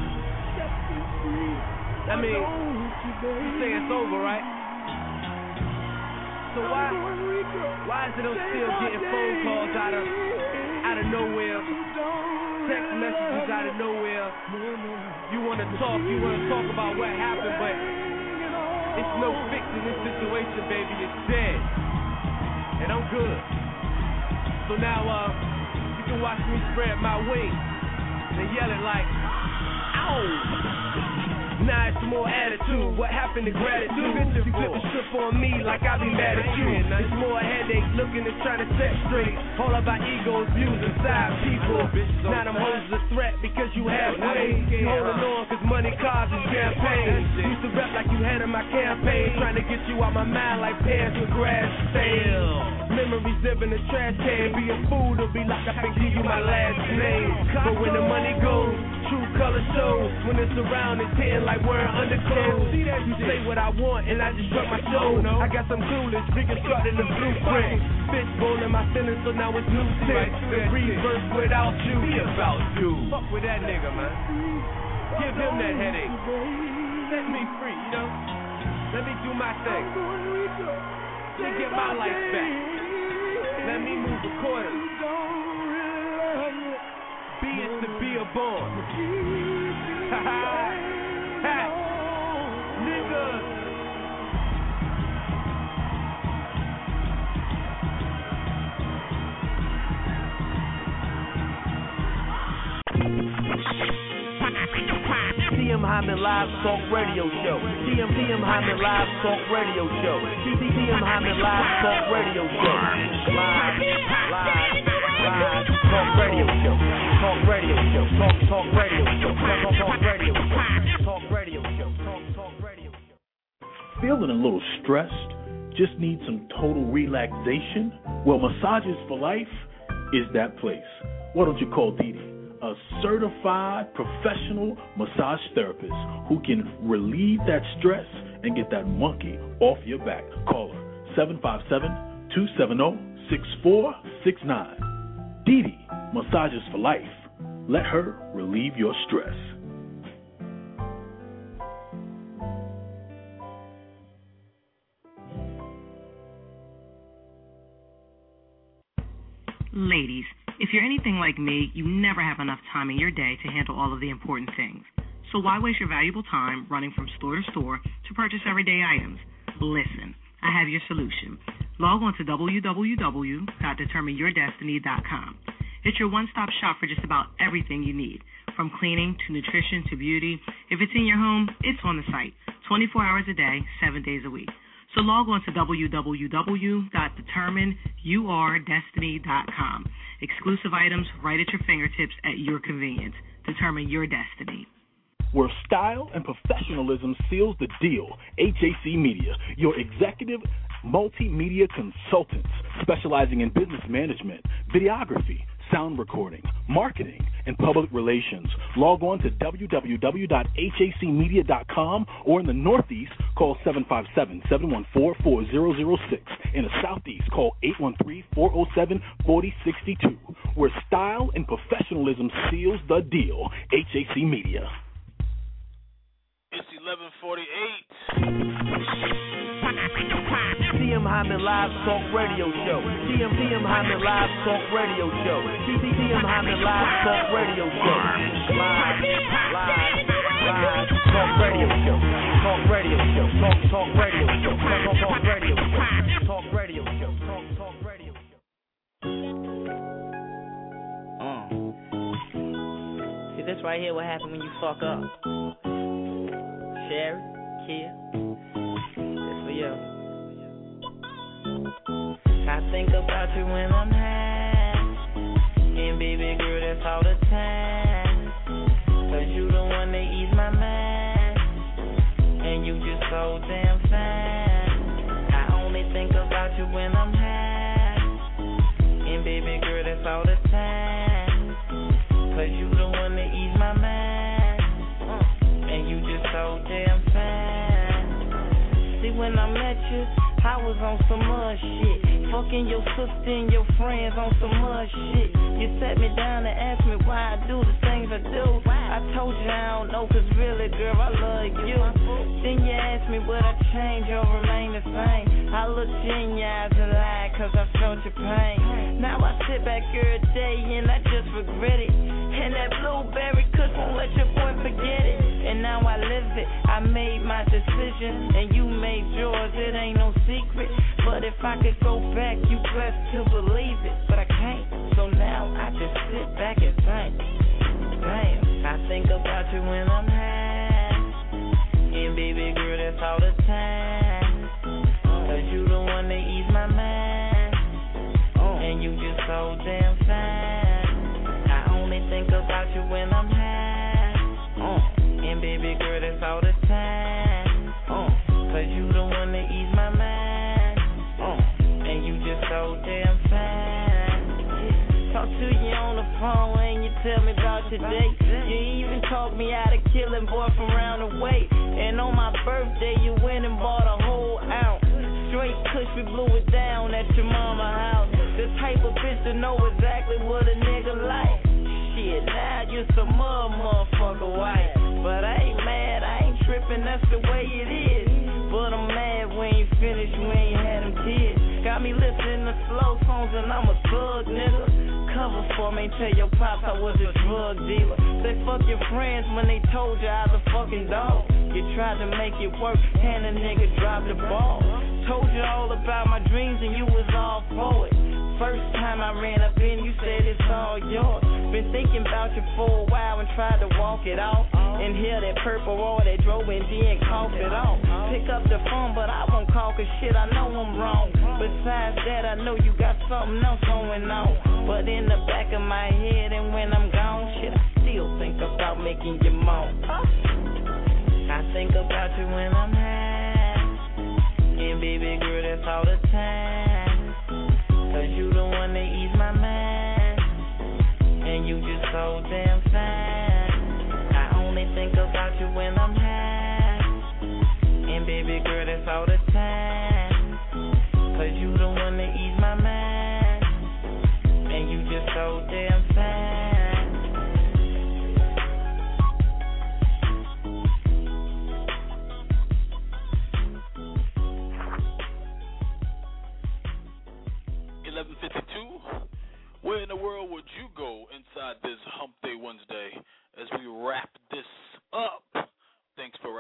I mean, you say it's over, right? So why is it I'm still getting phone calls out of nowhere, text messages out of nowhere? You wanna talk about what happened, but it's no fixing this situation, baby. It's dead, and I'm good. So now you can watch me spread my wings and yell it like, ow! Now it's more attitude. What happened to gratitude? You flip the strip on me like I be mad at you. It's more headaches looking and trying to set straight. All about egos, views, and side people. Now them hoes a threat because you halfway. You holding on cause money, cars, and champagne. Used to rap like you had in my campaign. Trying to get you out my mind like pants with grass stains. Memories live in the trash can. Be a fool to be locked up and give you my last name. But when the money goes, true color shows. When it's around, it's hitting like wearing underclothes. You say what I want and I just struck my show. I got some clueless, reconstructing the blueprint. Fishbowl in my feelings, so now it's new tips. The reverse without you. Be about you. Fuck with that nigga, man. Give him that headache. Set me free, you know. Let me do my thing. Let me get my life back. Let me move accordingly. Be it to be a born. Ha ha. Ha, nigga. TM Hyman Live Talk Radio Show. TM Hyman Live Talk Radio Show. TM Hyman Live Talk Radio Show. Live Talk Radio Show. Talk Radio Show. Talk Radio Show. Talk Radio Show. Talk Radio Show. Talk Radio Show. Feeling a little stressed? Just need some total relaxation? Well, Massages for Life is that place. Why don't you call Dee Dee, a certified professional massage therapist who can relieve that stress and get that monkey off your back. Call her 757-270-6469. Dee Dee, Massages for Life. Let her relieve your stress. Ladies, if you're anything like me, you never have enough time in your day to handle all of the important things. So why waste your valuable time running from store to store to purchase everyday items? Listen, I have your solution. Log on to www.determineyourdestiny.com. It's your one-stop shop for just about everything you need, from cleaning to nutrition to beauty. If it's in your home, it's on the site, 24 hours a day, 7 days a week. So log on to www.determineyourdestiny.com. Exclusive items right at your fingertips at your convenience. Determine your destiny. Where style and professionalism seals the deal, HAC Media, your executive multimedia consultants specializing in business management, videography, sound recording, marketing, and public relations. Log on to www.hacmedia.com, or in the Northeast, call 757-714-4006. In the Southeast, call 813-407-4062. Where style and professionalism seals the deal, HAC Media. It's 11:48. TM Hyman Live Talk Radio Show. TM Hyman Live Talk Radio Show. TM Hyman Live Talk Radio Show. Live Talk Radio Show. Talk Radio Show. Talk Radio Show. Talk Radio Show. Talk Radio Show. Talk Radio Show. See, this right here, what happened when you fuck up. Sherry, Kia, this for you. I think about you when I'm high, and baby girl, that's all the time. 'Cause you the one that ease my mind, and you just so damn fine. I only think about you when I'm high, and baby girl, that's all the time. 'Cause you the one that ease my mind, and you just so damn fine. when I met you, I was on some mud shit. Fucking your sister and your friends on some mud shit. You sat me down and asked me why I do the things I do. I told you I don't know, cause really, girl, I love you. Then you asked me would I change or remain the same. I looked you in your eyes and lied, cause I felt your pain. Now I sit back every day and I just regret it. And that blueberry kush won't let your boy forget it. And now I live it, I made my decision, and you made yours, it ain't no secret. But if I could go back, you best to believe it. But I can't, so now I just sit back and think. Damn, I think about you when I'm high. And baby girl, that's all the time. Cause you the one that ease my mind. And you just so damn fine. I only think about you when I'm high. And baby girl, that's all the time. Cause you the one that ease my mind. And you just so damn fine. Talk to you on the phone and you tell me about your day. You even talk me out of killing boy from round the way. And on my birthday you went and bought a whole ounce. Straight kush, we blew it down at your mama house. The type of bitch to know exactly what a nigga like. Shit, now you some motherfucker white. But I ain't mad, I ain't tripping, that's the way it is. But I'm mad we ain't finished, we ain't had them kids. Got me listening to slow songs and I'm a thug, nigga. Cover for me, tell your pops I was a drug dealer. Say fuck your friends when they told you I was a fucking dog. You tried to make it work and a nigga dropped the ball. Told you all about my dreams and you was all for it. First time I ran up in, you said it's all yours. Been thinking about you for a while and tried to walk it off. And hear that purple roar that drove in and cough it off. Pick up the phone, but I won't call cause shit, I know I'm wrong. Besides that, I know you got something else going on. But in the back of my head and when I'm gone, shit, I still think about making you moan. I think about you when I'm high. And baby girl, that's all the time. Cause you the one that ease my mind. And you just so damn fine. I only think about you when I'm high. And baby girl, that's all the time. Cause you the one that ease my mind. And you just so damn fine. 11:52. Where in the world would you go inside this Hump Day Wednesday as we wrap this up? Thanks for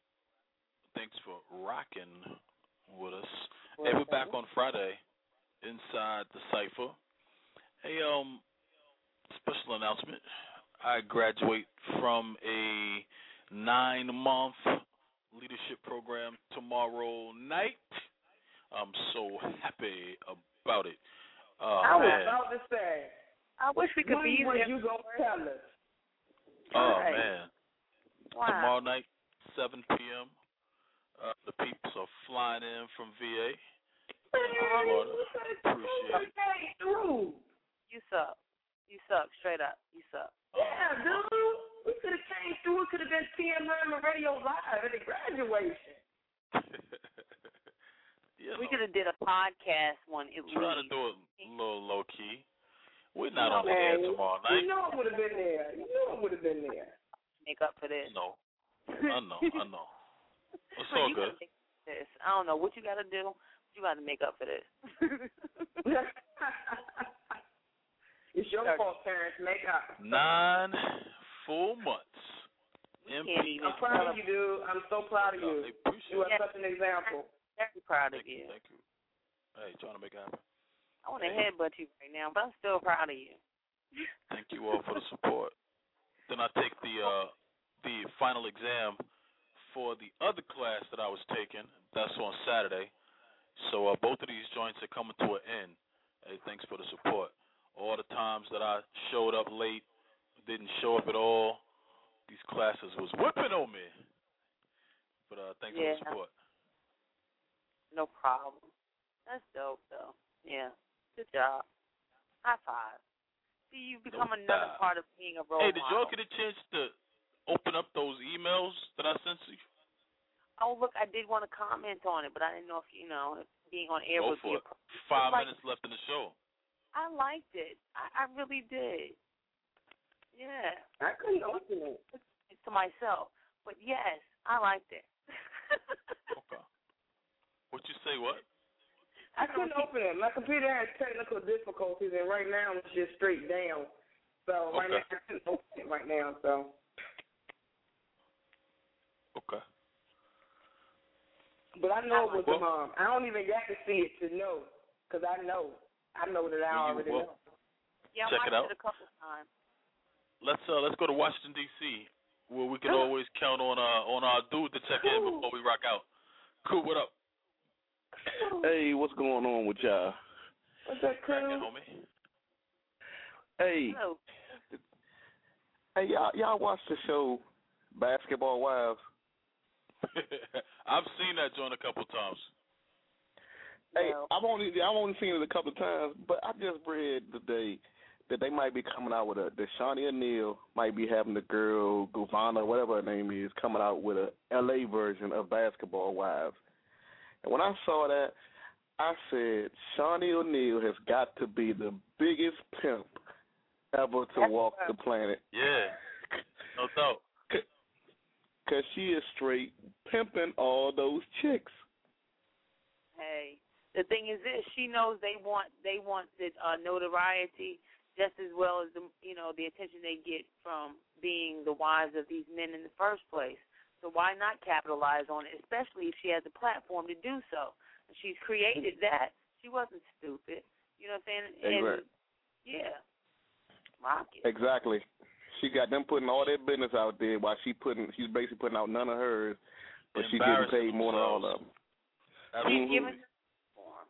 rocking with us. Hey, we're back on Friday inside the Cypher. Hey, special announcement. I graduate from a 9-month leadership program tomorrow night. I'm so happy about it. I was about to say. I wish we could be there. When you gonna tell us? Oh, right. man. Wow. Tomorrow night, 7 p.m. The peeps are flying in from VA. Florida. Appreciate it. You suck. You suck. Straight up. You suck. Yeah, dude. We could have came through. It could have been PM Herman Radio Live at the graduation. We could have did a podcast one. Try to do it a little low key. We're not on the air tomorrow night. You know it would have been there. Make up for this. No. I know. It's all good. I don't know what you got to do. You got to make up for this. It's your fault, parents. Make up. 9 full months. I'm proud of you, dude. I'm so proud of you. You are such an example. Very proud of you. Thank you. Hey, trying to make it happen. I want to headbutt you right now, but I'm still proud of you. Thank you all for the support. Then I take the final exam for the other class that I was taking. That's on Saturday. So both of these joints are coming to an end. Hey, thanks for the support. All the times that I showed up late, didn't show up at all, these classes was whipping on me. But thanks for the support. No problem. That's dope, though. Yeah. Good job. High five. See, you've become another part of being a role model. Hey, did y'all get a chance to open up those emails that I sent you? Oh, look, I did want to comment on it, but I didn't know if, if being on air Go would for be it. 5 like, minutes left in the show. I liked it. I really did. Yeah. I couldn't open it. It's to myself. But, yes, I liked it. Okay. What you say, what? I couldn't open it. My computer has technical difficulties, and right now it's just straight down. So right now I couldn't open it right now, so. Okay. But I know it was the mom. I don't even get to see it to know, because I know that I already know. Yeah, I check it out. watched it a couple times. Let's go to Washington D.C. where we can always count on our dude to check in before we rock out. Cool, what up? Hey, what's going on with y'all? What's up, Cracking, homie? Hey. Hello. Hey, y'all watch the show Basketball Wives? I've seen that joint a couple times. Hey, I've only seen it a couple of times, but I just read today that they might be coming out with that Shaunie O'Neal might be having the girl Giovanna, whatever her name is, coming out with a LA version of Basketball Wives. And when I saw that, I said, Shaunie O'Neal has got to be the biggest pimp ever to walk the planet. Yeah, no doubt. Because she is straight pimping all those chicks. Hey, the thing is this: she knows they want the notoriety just as well as the attention they get from being the wives of these men in the first place. So why not capitalize on it, especially if she has a platform to do so? She's created that. She wasn't stupid. You know what I'm saying? And, yeah, rock it. Exactly. She got them putting all their business out there while she's basically putting out none of hers, but she's getting paid more than all of them. She's giving form.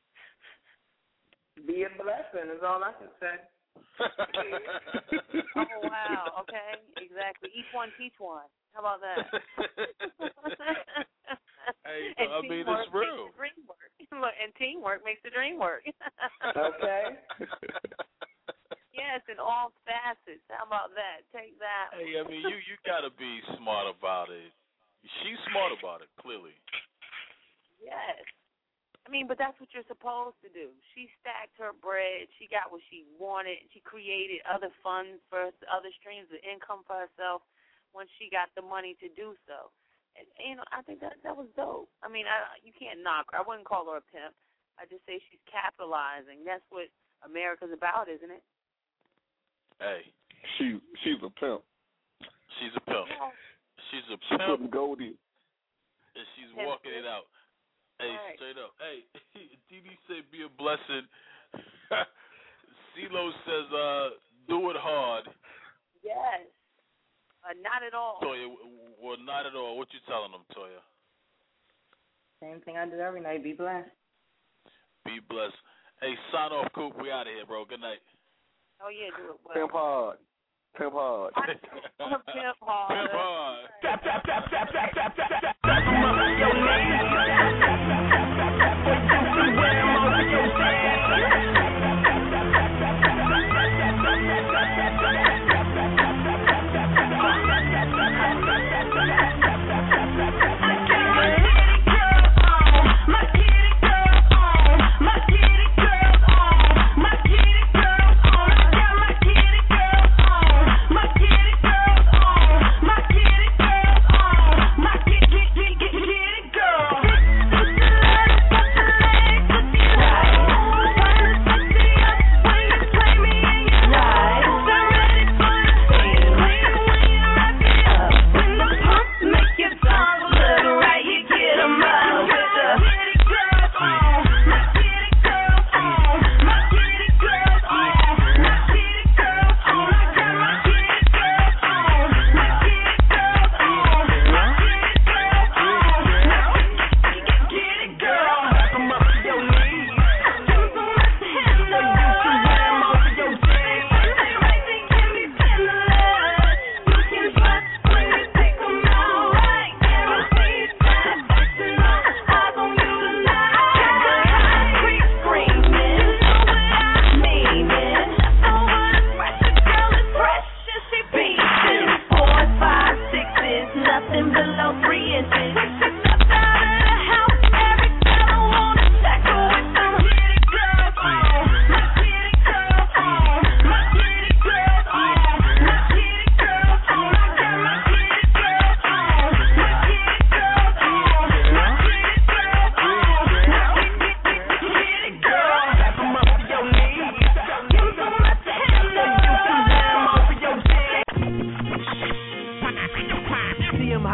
Be a blessing is all I can say. Oh, wow. Okay, exactly. Each one, teach one. How about that? Hey, I mean, it's real. And teamwork makes the dream work. Okay. Yes, in all facets. How about that? Take that. Hey, I mean, you got to be smart about it. She's smart about it, clearly. Yes. I mean, but that's what you're supposed to do. She stacked her bread. She got what she wanted. She created other funds for other streams of income for herself when she got the money to do so. And I think that was dope. I mean, you can't knock her. I wouldn't call her a pimp. I just say she's capitalizing. That's what America's about, isn't it? Hey. She's a pimp. She's a pimp. Yeah. She's a pimp. She's putting gold in. And she's walking it out. Hey, right. Straight up. Hey, DD said be a blessing. CeeLo says do it hard. Yes. Not at all. Toya, well, not at all. What you telling them, Toya? Same thing I do every night. Be blessed. Be blessed. Hey, sign off, Coop. We out of here, bro. Good night. Oh, yeah, do it well. Pimp hard. Pimp hard. Pimp hard. Pimp hard. Tap, tap, tap, tap, tap, tap, tap, tap. My kitty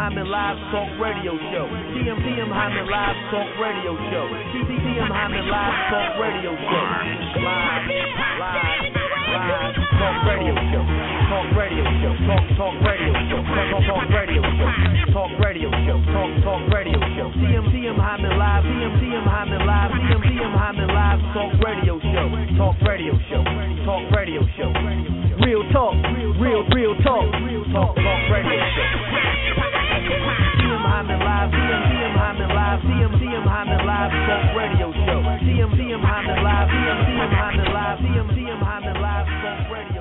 Hyman Live Talk Radio Show. TM Hyman Live Talk Radio Show. TM Hyman Live Talk Radio Show. Live Talk Radio Show. Talk Radio Show. Talk Radio Show. Talk Radio Show. Talk Radio Show. Talk Radio Show. TM Hyman Live. TM Hyman Live. TM Hyman Live Talk Radio Show. Talk Radio Show. Talk Radio Show. Real talk. Real talk. Talk Radio Show. TM Hyman Live. TM Hyman Live. TM Hyman Live Talk Radio Show. TM Hyman Live. TM Hyman Live. TM Hyman Live Talk Radio.